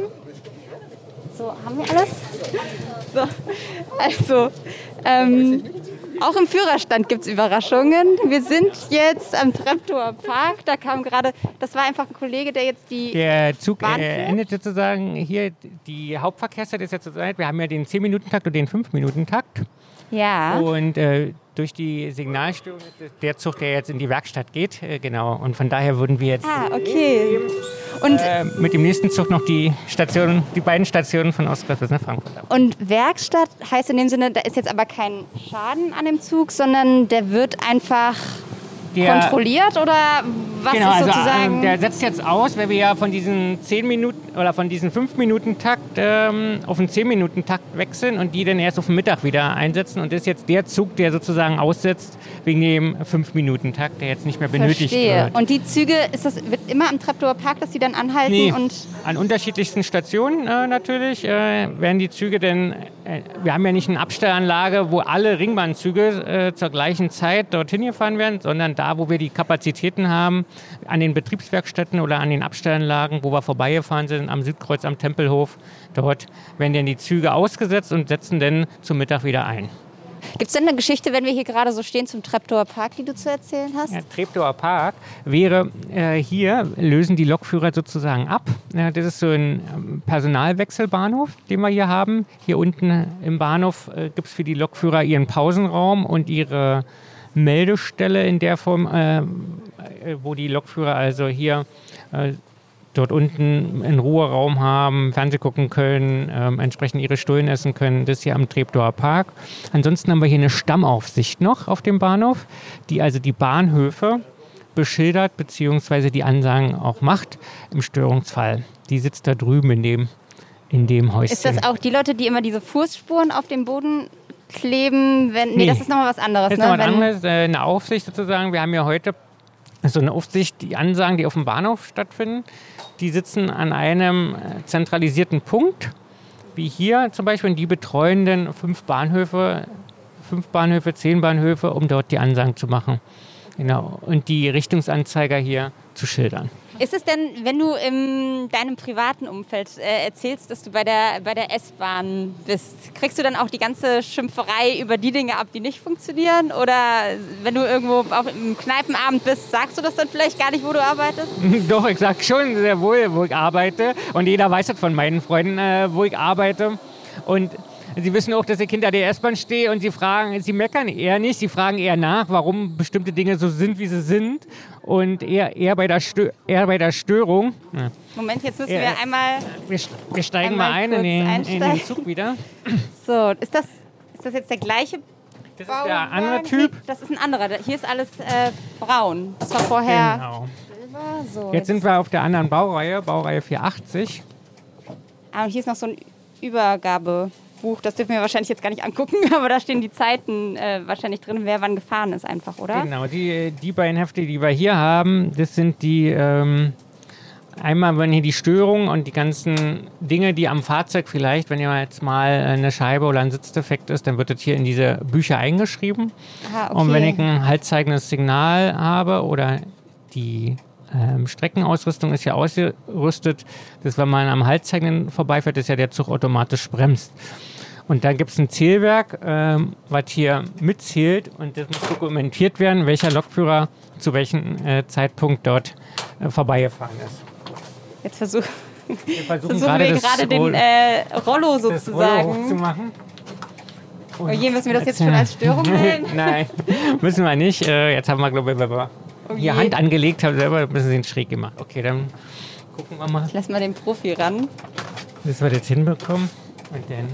So, haben wir alles? So, also, ähm, Auch im Führerstand gibt es Überraschungen. Wir sind jetzt am Treptower Park. Da kam gerade, das war einfach ein Kollege, der jetzt die Der Zug Bahn äh, fährt. endet sozusagen hier, die Hauptverkehrszeit ist jetzt zurzeit, wir haben ja den zehn-Minuten-Takt und den fünf-Minuten-Takt. Ja. Und äh, durch die Signalstörung ist der Zug, der jetzt in die Werkstatt geht, äh, genau. Und von daher würden wir jetzt Ah, okay. Und, äh, mit dem nächsten Zug noch die Stationen, die beiden Stationen von Oskar bis nach Frankfurt haben. und Werkstatt heißt in dem Sinne, da ist jetzt aber kein Schaden an dem Zug, sondern der wird einfach Der- kontrolliert oder was Genau, ist also sozusagen... ähm, der setzt jetzt aus, weil wir ja von diesen zehn Minuten oder von diesen fünf Minuten Takt ähm, auf einen zehn Minuten Takt wechseln und die dann erst auf den Mittag wieder einsetzen. Und das ist jetzt der Zug, der sozusagen aussetzt wegen dem fünf Minuten Takt, der jetzt nicht mehr benötigt Verstehe. wird. Und die Züge, ist das wird immer am Treptower Park, dass die dann anhalten Nee, und... an unterschiedlichsten Stationen äh, natürlich äh, werden die Züge denn, äh, wir haben ja nicht eine Abstellanlage, wo alle Ringbahnzüge äh, zur gleichen Zeit dorthin gefahren werden, sondern da, wo wir die Kapazitäten haben, an den Betriebswerkstätten oder an den Abstellanlagen, wo wir vorbeigefahren sind, am Südkreuz, am Tempelhof, dort werden dann die Züge ausgesetzt und setzen dann zum Mittag wieder ein. Gibt es denn eine Geschichte, wenn wir hier gerade so stehen zum Treptower Park, die du zu erzählen hast? Ja, Treptower Park wäre äh, hier, lösen die Lokführer sozusagen ab. Ja, das ist so ein ähm, Personalwechselbahnhof, den wir hier haben. Hier unten im Bahnhof äh, gibt es für die Lokführer ihren Pausenraum und ihre Meldestelle in der Form, äh, wo die Lokführer also hier äh, dort unten einen Ruheraum haben, Fernsehen gucken können, ähm, entsprechend ihre Stullen essen können. Das hier am Treptower Park. Ansonsten haben wir hier eine Stammaufsicht noch auf dem Bahnhof, die also die Bahnhöfe beschildert bzw. die Ansagen auch macht im Störungsfall. Die sitzt da drüben in dem, in dem Häuschen. Ist das auch die Leute, die immer diese Fußspuren auf dem Boden kleben? Wenn, nee, Nee. das ist nochmal was anderes. Das ist ne? noch was Wenn- anderes, äh, eine Aufsicht sozusagen. Wir haben ja heute so eine Aufsicht, die Ansagen, die auf dem Bahnhof stattfinden, die sitzen an einem äh, zentralisierten Punkt, wie hier zum Beispiel, und die betreuen dann fünf Bahnhöfe, fünf Bahnhöfe, zehn Bahnhöfe, um dort die Ansagen zu machen. Genau. Und die Richtungsanzeiger hier zu schildern. Ist es denn, wenn du in deinem privaten Umfeld äh, erzählst, dass du bei der, bei der S-Bahn bist, kriegst du dann auch die ganze Schimpferei über die Dinge ab, die nicht funktionieren? Oder wenn du irgendwo auf einem Kneipenabend bist, sagst du das dann vielleicht gar nicht, wo du arbeitest? Doch, ich sag schon sehr wohl, wo ich arbeite. Und jeder weiß das von meinen Freunden, äh, wo ich arbeite. Und sie wissen auch, dass ich hinter der S-Bahn stehe und sie fragen, sie meckern eher nicht, sie fragen eher nach, warum bestimmte Dinge so sind, wie sie sind. Und eher, eher, bei, der Stö- eher bei der Störung. Ja. Moment, jetzt müssen Ja, wir einmal... Wir, st- wir steigen Einmal mal ein in kurz den, in einsteigen. den Zug wieder. So, ist das, ist das jetzt der gleiche Das ist der andere Bauwagen? Typ. Nee, das ist ein anderer. Hier ist alles äh, braun. Das war vorher Genau. silber. So, Jetzt sind wir auf der anderen Baureihe, Baureihe vierhundertachtzig. Ah, und hier ist noch so ein Übergabebuch. Das dürfen wir wahrscheinlich jetzt gar nicht angucken, aber da stehen die Zeiten äh, wahrscheinlich drin, wer wann gefahren ist einfach, oder? Genau, die, die beiden Hefte, die wir hier haben, das sind die, ähm, einmal wenn hier die Störungen und die ganzen Dinge, die am Fahrzeug vielleicht, wenn ihr jetzt mal eine Scheibe oder ein Sitzdefekt ist, dann wird das hier in diese Bücher eingeschrieben. Aha, okay. Und wenn ich ein haltzeigendes Signal habe oder die ähm, Streckenausrüstung ist ja ausgerüstet, dass wenn man am Haltzeigenden vorbeifährt, ist ja der Zug automatisch bremst. Und da gibt es ein Zählwerk, ähm, was hier mitzählt und das muss dokumentiert werden, welcher Lokführer zu welchem äh, Zeitpunkt dort äh, vorbeigefahren ist. Jetzt versuch, Wir versuchen, versuchen wir das gerade den Roll- äh, Rollo das Rollo sozusagen. hochzumachen. Oh je, müssen wir das jetzt schon als Störung melden? Nein, müssen wir nicht. Äh, jetzt haben wir, glaube ich, wenn wir Oh die je. Hand angelegt haben, selber ein bisschen schräg gemacht. Okay, dann gucken wir mal, Ich lass mal den Profi ran. bis wir das hinbekommen. Und dann.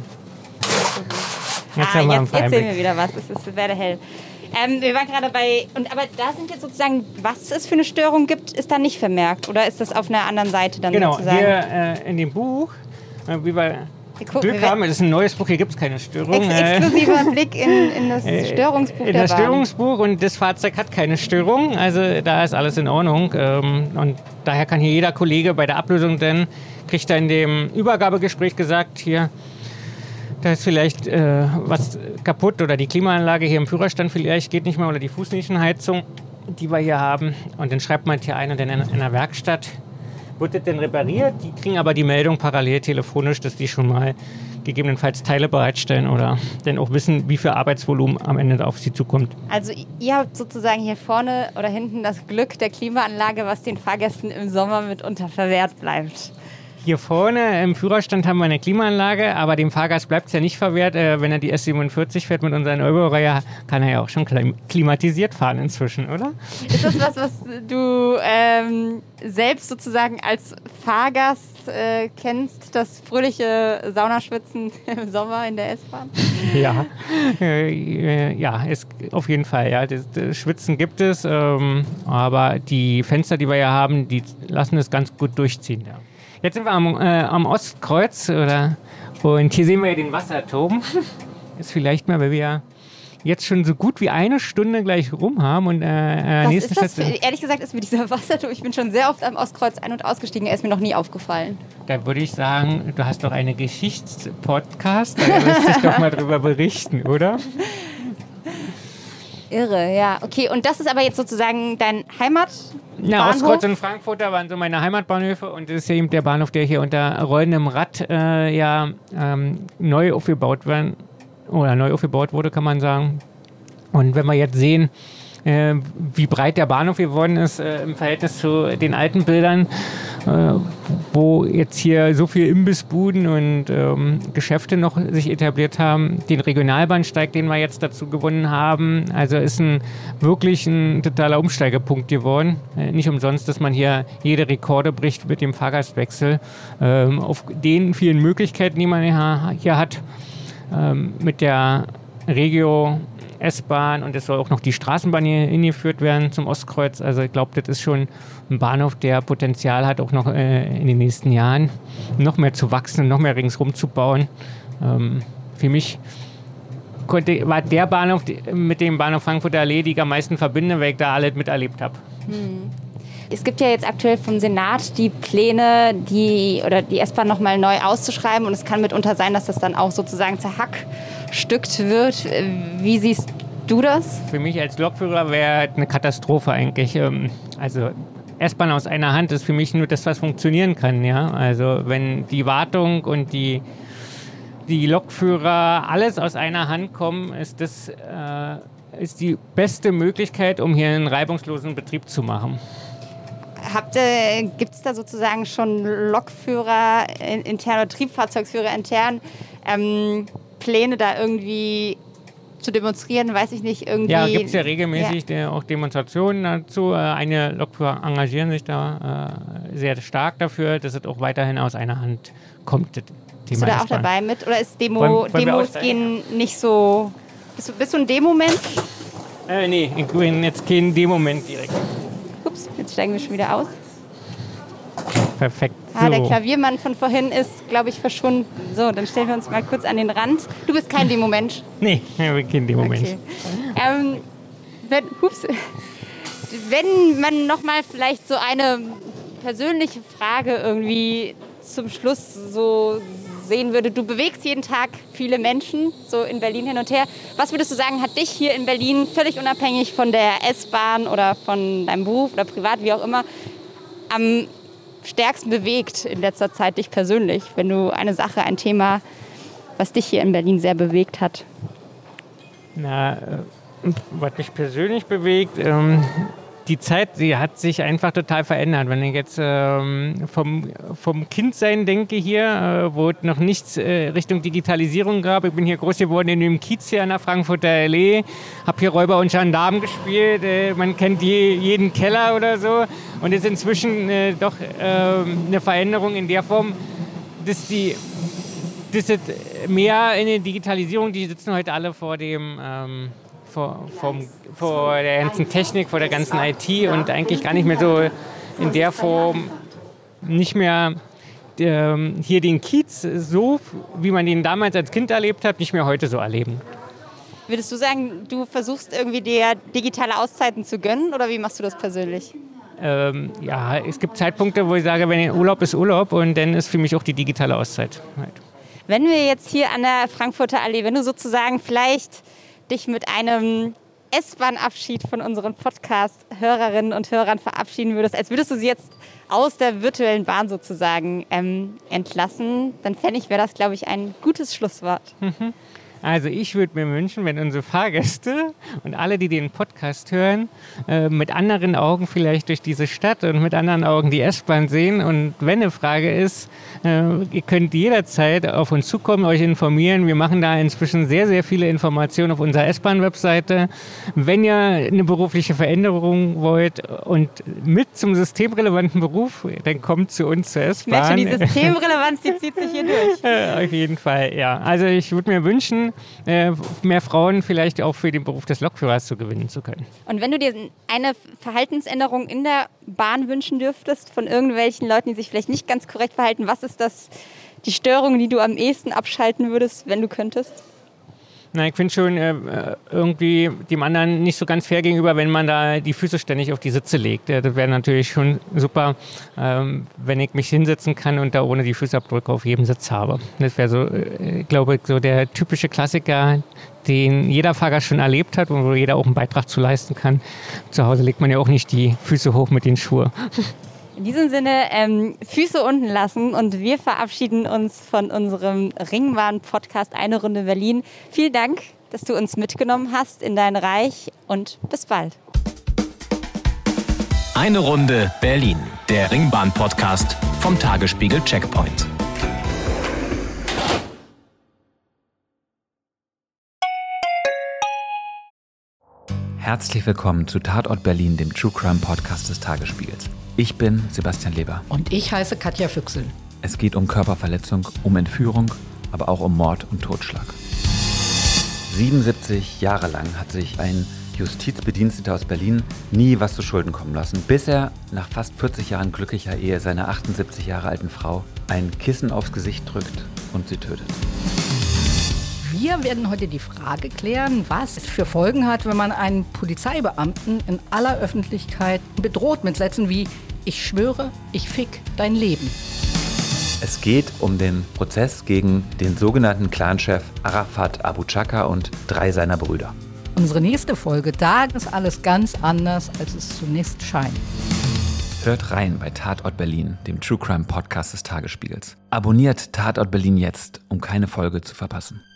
Jetzt ah, haben wir einen jetzt, jetzt sehen Einblick. wir wieder was. Es ist werde hell. Ähm, wir waren gerade bei, und aber da sind jetzt sozusagen, was es für eine Störung gibt, ist da nicht vermerkt. Oder ist das auf einer anderen Seite dann Genau, sozusagen? hier äh, in dem Buch, äh, wie wir Wir gucken, Glück wir- haben, das ist ein neues Buch, hier gibt es keine Störung. Ex äh, exklusiver Blick in, in das Störungsbuch in der das Bahn. Störungsbuch und das Fahrzeug hat keine Störung, also da ist alles in Ordnung. Ähm, und daher kann hier jeder Kollege bei der Ablösung dann, kriegt er in dem Übergabegespräch gesagt, hier, da ist vielleicht äh, was kaputt oder die Klimaanlage hier im Führerstand vielleicht geht nicht mehr oder die Fußnischenheizung, die wir hier haben. Und dann schreibt man hier ein und dann in, in der Werkstatt wird das denn repariert? Die kriegen aber die Meldung parallel telefonisch, dass die schon mal gegebenenfalls Teile bereitstellen oder dann auch wissen, wie viel Arbeitsvolumen am Ende auf sie zukommt. Also ihr habt sozusagen hier vorne oder hinten das Glück der Klimaanlage, was den Fahrgästen im Sommer mitunter verwehrt bleibt. Hier vorne im Führerstand haben wir eine Klimaanlage, aber dem Fahrgast bleibt es ja nicht verwehrt. Äh, wenn er die S siebenundvierzig fährt mit unserer Neubaureihe, kann er ja auch schon klimatisiert fahren inzwischen, oder? Ist das was, was du ähm, selbst sozusagen als Fahrgast äh, kennst, das fröhliche Saunaschwitzen im Sommer in der S-Bahn? Ja, äh, ja, ist auf jeden Fall. Ja. Das, das Schwitzen gibt es, ähm, aber die Fenster, die wir ja haben, die lassen es ganz gut durchziehen. Ja. Jetzt sind wir am, äh, am Ostkreuz oder, und hier sehen wir ja den Wasserturm. Ist vielleicht mal, weil wir ja jetzt schon so gut wie eine Stunde gleich rum haben. Und, äh, Was nächste ist das? Station, Ehrlich gesagt ist mir dieser Wasserturm, ich bin schon sehr oft am Ostkreuz ein- und ausgestiegen, er ist mir noch nie aufgefallen. da würde ich sagen, du hast doch einen Geschichtspodcast, da wirst dich doch mal drüber berichten, oder? Irre, ja. Okay, und das ist aber jetzt sozusagen dein Heimat? Ja, Bahnhof? Ostkreuz und Frankfurter waren so meine Heimatbahnhöfe und das ist ja eben der Bahnhof, der hier unter rollendem Rad äh, ja ähm, neu aufgebaut werden oder neu aufgebaut wurde, kann man sagen. Und wenn wir jetzt sehen, äh, wie breit der Bahnhof geworden ist äh, im Verhältnis zu den alten Bildern, äh, wo jetzt hier so viele Imbissbuden und ähm, Geschäfte noch sich etabliert haben, den Regionalbahnsteig, den wir jetzt dazu gewonnen haben, also ist ein wirklich ein totaler Umsteigepunkt geworden. Äh, nicht umsonst, dass man hier jede Rekorde bricht mit dem Fahrgastwechsel. Ähm, auf den vielen Möglichkeiten, die man hier hat, ähm, mit der Regio S-Bahn und es soll auch noch die Straßenbahn hier hingeführt werden zum Ostkreuz. Also ich glaube, das ist schon ein Bahnhof, der Potenzial hat, auch noch äh, in den nächsten Jahren noch mehr zu wachsen und noch mehr ringsrum zu bauen. Ähm, für mich konnte, war der Bahnhof die, mit dem Bahnhof Frankfurter Allee, die ich am meisten verbinde, weil ich da alles miterlebt habe. Hm. Es gibt ja jetzt aktuell vom Senat die Pläne, die oder die S-Bahn nochmal neu auszuschreiben und es kann mitunter sein, dass das dann auch sozusagen zerhackstückt wird. Wie siehst du das? Für mich als Lokführer wäre eine Katastrophe eigentlich. Also S-Bahn aus einer Hand ist für mich nur das, was funktionieren kann. Ja? Also wenn die Wartung und die, die Lokführer alles aus einer Hand kommen, ist das äh, ist die beste Möglichkeit, um hier einen reibungslosen Betrieb zu machen. Gibt es da sozusagen schon Lokführer intern oder Triebfahrzeugsführer intern ähm, Pläne, da irgendwie zu demonstrieren, weiß ich nicht, irgendwie... Ja, gibt es ja regelmäßig ja. auch Demonstrationen dazu. Einige Lokführer engagieren sich da äh, sehr stark dafür, dass es auch weiterhin aus einer Hand kommt. Bist du da auch dabei mit? Oder ist Demo, wollen, wollen Demos gehen nicht so... Bist du, bist du ein Demomensch? Äh, nee, ich bin jetzt kein Demoment direkt. Ups, jetzt steigen wir schon wieder aus. Perfekt. Ah, so. Der Klaviermann von vorhin ist, glaube ich, verschwunden. So, dann stellen wir uns mal kurz an den Rand. Du bist kein Demomensch? Nee, ich bin kein Demomensch. Okay. Ähm, wenn, ups, wenn man nochmal vielleicht so eine persönliche Frage irgendwie zum Schluss so sehen würde. Du bewegst jeden Tag viele Menschen, so in Berlin hin und her. Was würdest du sagen, hat dich hier in Berlin, völlig unabhängig von der S-Bahn oder von deinem Beruf oder privat, wie auch immer, am stärksten bewegt in letzter Zeit, dich persönlich, wenn du eine Sache, ein Thema, was dich hier in Berlin sehr bewegt hat? Na, was mich persönlich bewegt, ähm, die Zeit, die hat sich einfach total verändert. Wenn ich jetzt ähm, vom, vom Kindsein denke hier, äh, wo es noch nichts äh, Richtung Digitalisierung gab. Ich bin hier groß geworden in dem Kiez hier an der Frankfurter Allee, habe hier Räuber und Gendarmen gespielt. Äh, man kennt je, jeden Keller oder so. Und es ist inzwischen äh, doch äh, eine Veränderung in der Form, dass die das ist mehr in der Digitalisierung, die sitzen heute alle vor dem... Ähm, Vor, vom, vor der ganzen Technik, vor der ganzen I T und eigentlich gar nicht mehr so in der Form, nicht mehr ähm, hier den Kiez so, wie man den damals als Kind erlebt hat, nicht mehr heute so erleben. Würdest du sagen, du versuchst irgendwie dir digitale Auszeiten zu gönnen oder wie machst du das persönlich? Ähm, ja, es gibt Zeitpunkte, wo ich sage, wenn Urlaub ist Urlaub und dann ist für mich auch die digitale Auszeit. Halt. Wenn wir jetzt hier an der Frankfurter Allee, wenn du sozusagen vielleicht dich mit einem S-Bahn-Abschied von unseren Podcast-Hörerinnen und Hörern verabschieden würdest, als würdest du sie jetzt aus der virtuellen Bahn sozusagen ähm, entlassen. Dann fände ich, wäre das, glaube ich, ein gutes Schlusswort. Mhm. Also ich würde mir wünschen, wenn unsere Fahrgäste und alle, die den Podcast hören, äh, mit anderen Augen vielleicht durch diese Stadt und mit anderen Augen die S-Bahn sehen. Und wenn eine Frage ist, äh, ihr könnt jederzeit auf uns zukommen, euch informieren. Wir machen da inzwischen sehr, sehr viele Informationen auf unserer S-Bahn-Webseite. Wenn ihr eine berufliche Veränderung wollt und mit zum systemrelevanten Beruf, dann kommt zu uns zur S-Bahn. Mensch, die Systemrelevanz, die zieht sich hier durch. Äh, auf jeden Fall, ja. Also ich würde mir wünschen, mehr Frauen vielleicht auch für den Beruf des Lokführers zu gewinnen zu können. Und wenn du dir eine Verhaltensänderung in der Bahn wünschen dürftest von irgendwelchen Leuten, die sich vielleicht nicht ganz korrekt verhalten, was ist das, die Störung, die du am ehesten abschalten würdest, wenn du könntest? Na, ich finde schon äh, irgendwie dem anderen nicht so ganz fair gegenüber, wenn man da die Füße ständig auf die Sitze legt. Ja, das wäre natürlich schon super, ähm, wenn ich mich hinsetzen kann und da ohne die Fußabdrücke auf jedem Sitz habe. Das wäre so, äh, glaube ich, so der typische Klassiker, den jeder Fahrer schon erlebt hat und wo jeder auch einen Beitrag zu leisten kann. Zu Hause legt man ja auch nicht die Füße hoch mit den Schuhen. In diesem Sinne, ähm, Füße unten lassen und wir verabschieden uns von unserem Ringbahn-Podcast Eine Runde Berlin. Vielen Dank, dass du uns mitgenommen hast in dein Reich und bis bald. Eine Runde Berlin, der Ringbahn-Podcast vom Tagesspiegel Checkpoint. Herzlich willkommen zu Tatort Berlin, dem True Crime Podcast des Tagesspiegels. Ich bin Sebastian Leber. Und ich heiße Katja Füchsel. Es geht um Körperverletzung, um Entführung, aber auch um Mord und Totschlag. siebenundsiebzig Jahre lang hat sich ein Justizbediensteter aus Berlin nie was zu Schulden kommen lassen, bis er nach fast vierzig Jahren glücklicher Ehe seiner achtundsiebzig Jahre alten Frau ein Kissen aufs Gesicht drückt und sie tötet. Wir werden heute die Frage klären, was es für Folgen hat, wenn man einen Polizeibeamten in aller Öffentlichkeit bedroht mit Sätzen wie „Ich schwöre, ich fick dein Leben". Es geht um den Prozess gegen den sogenannten Clanchef Arafat Abu Chaka und drei seiner Brüder. Unsere nächste Folge, da ist alles ganz anders, als es zunächst scheint. Hört rein bei Tatort Berlin, dem True Crime Podcast des Tagesspiegels. Abonniert Tatort Berlin jetzt, um keine Folge zu verpassen.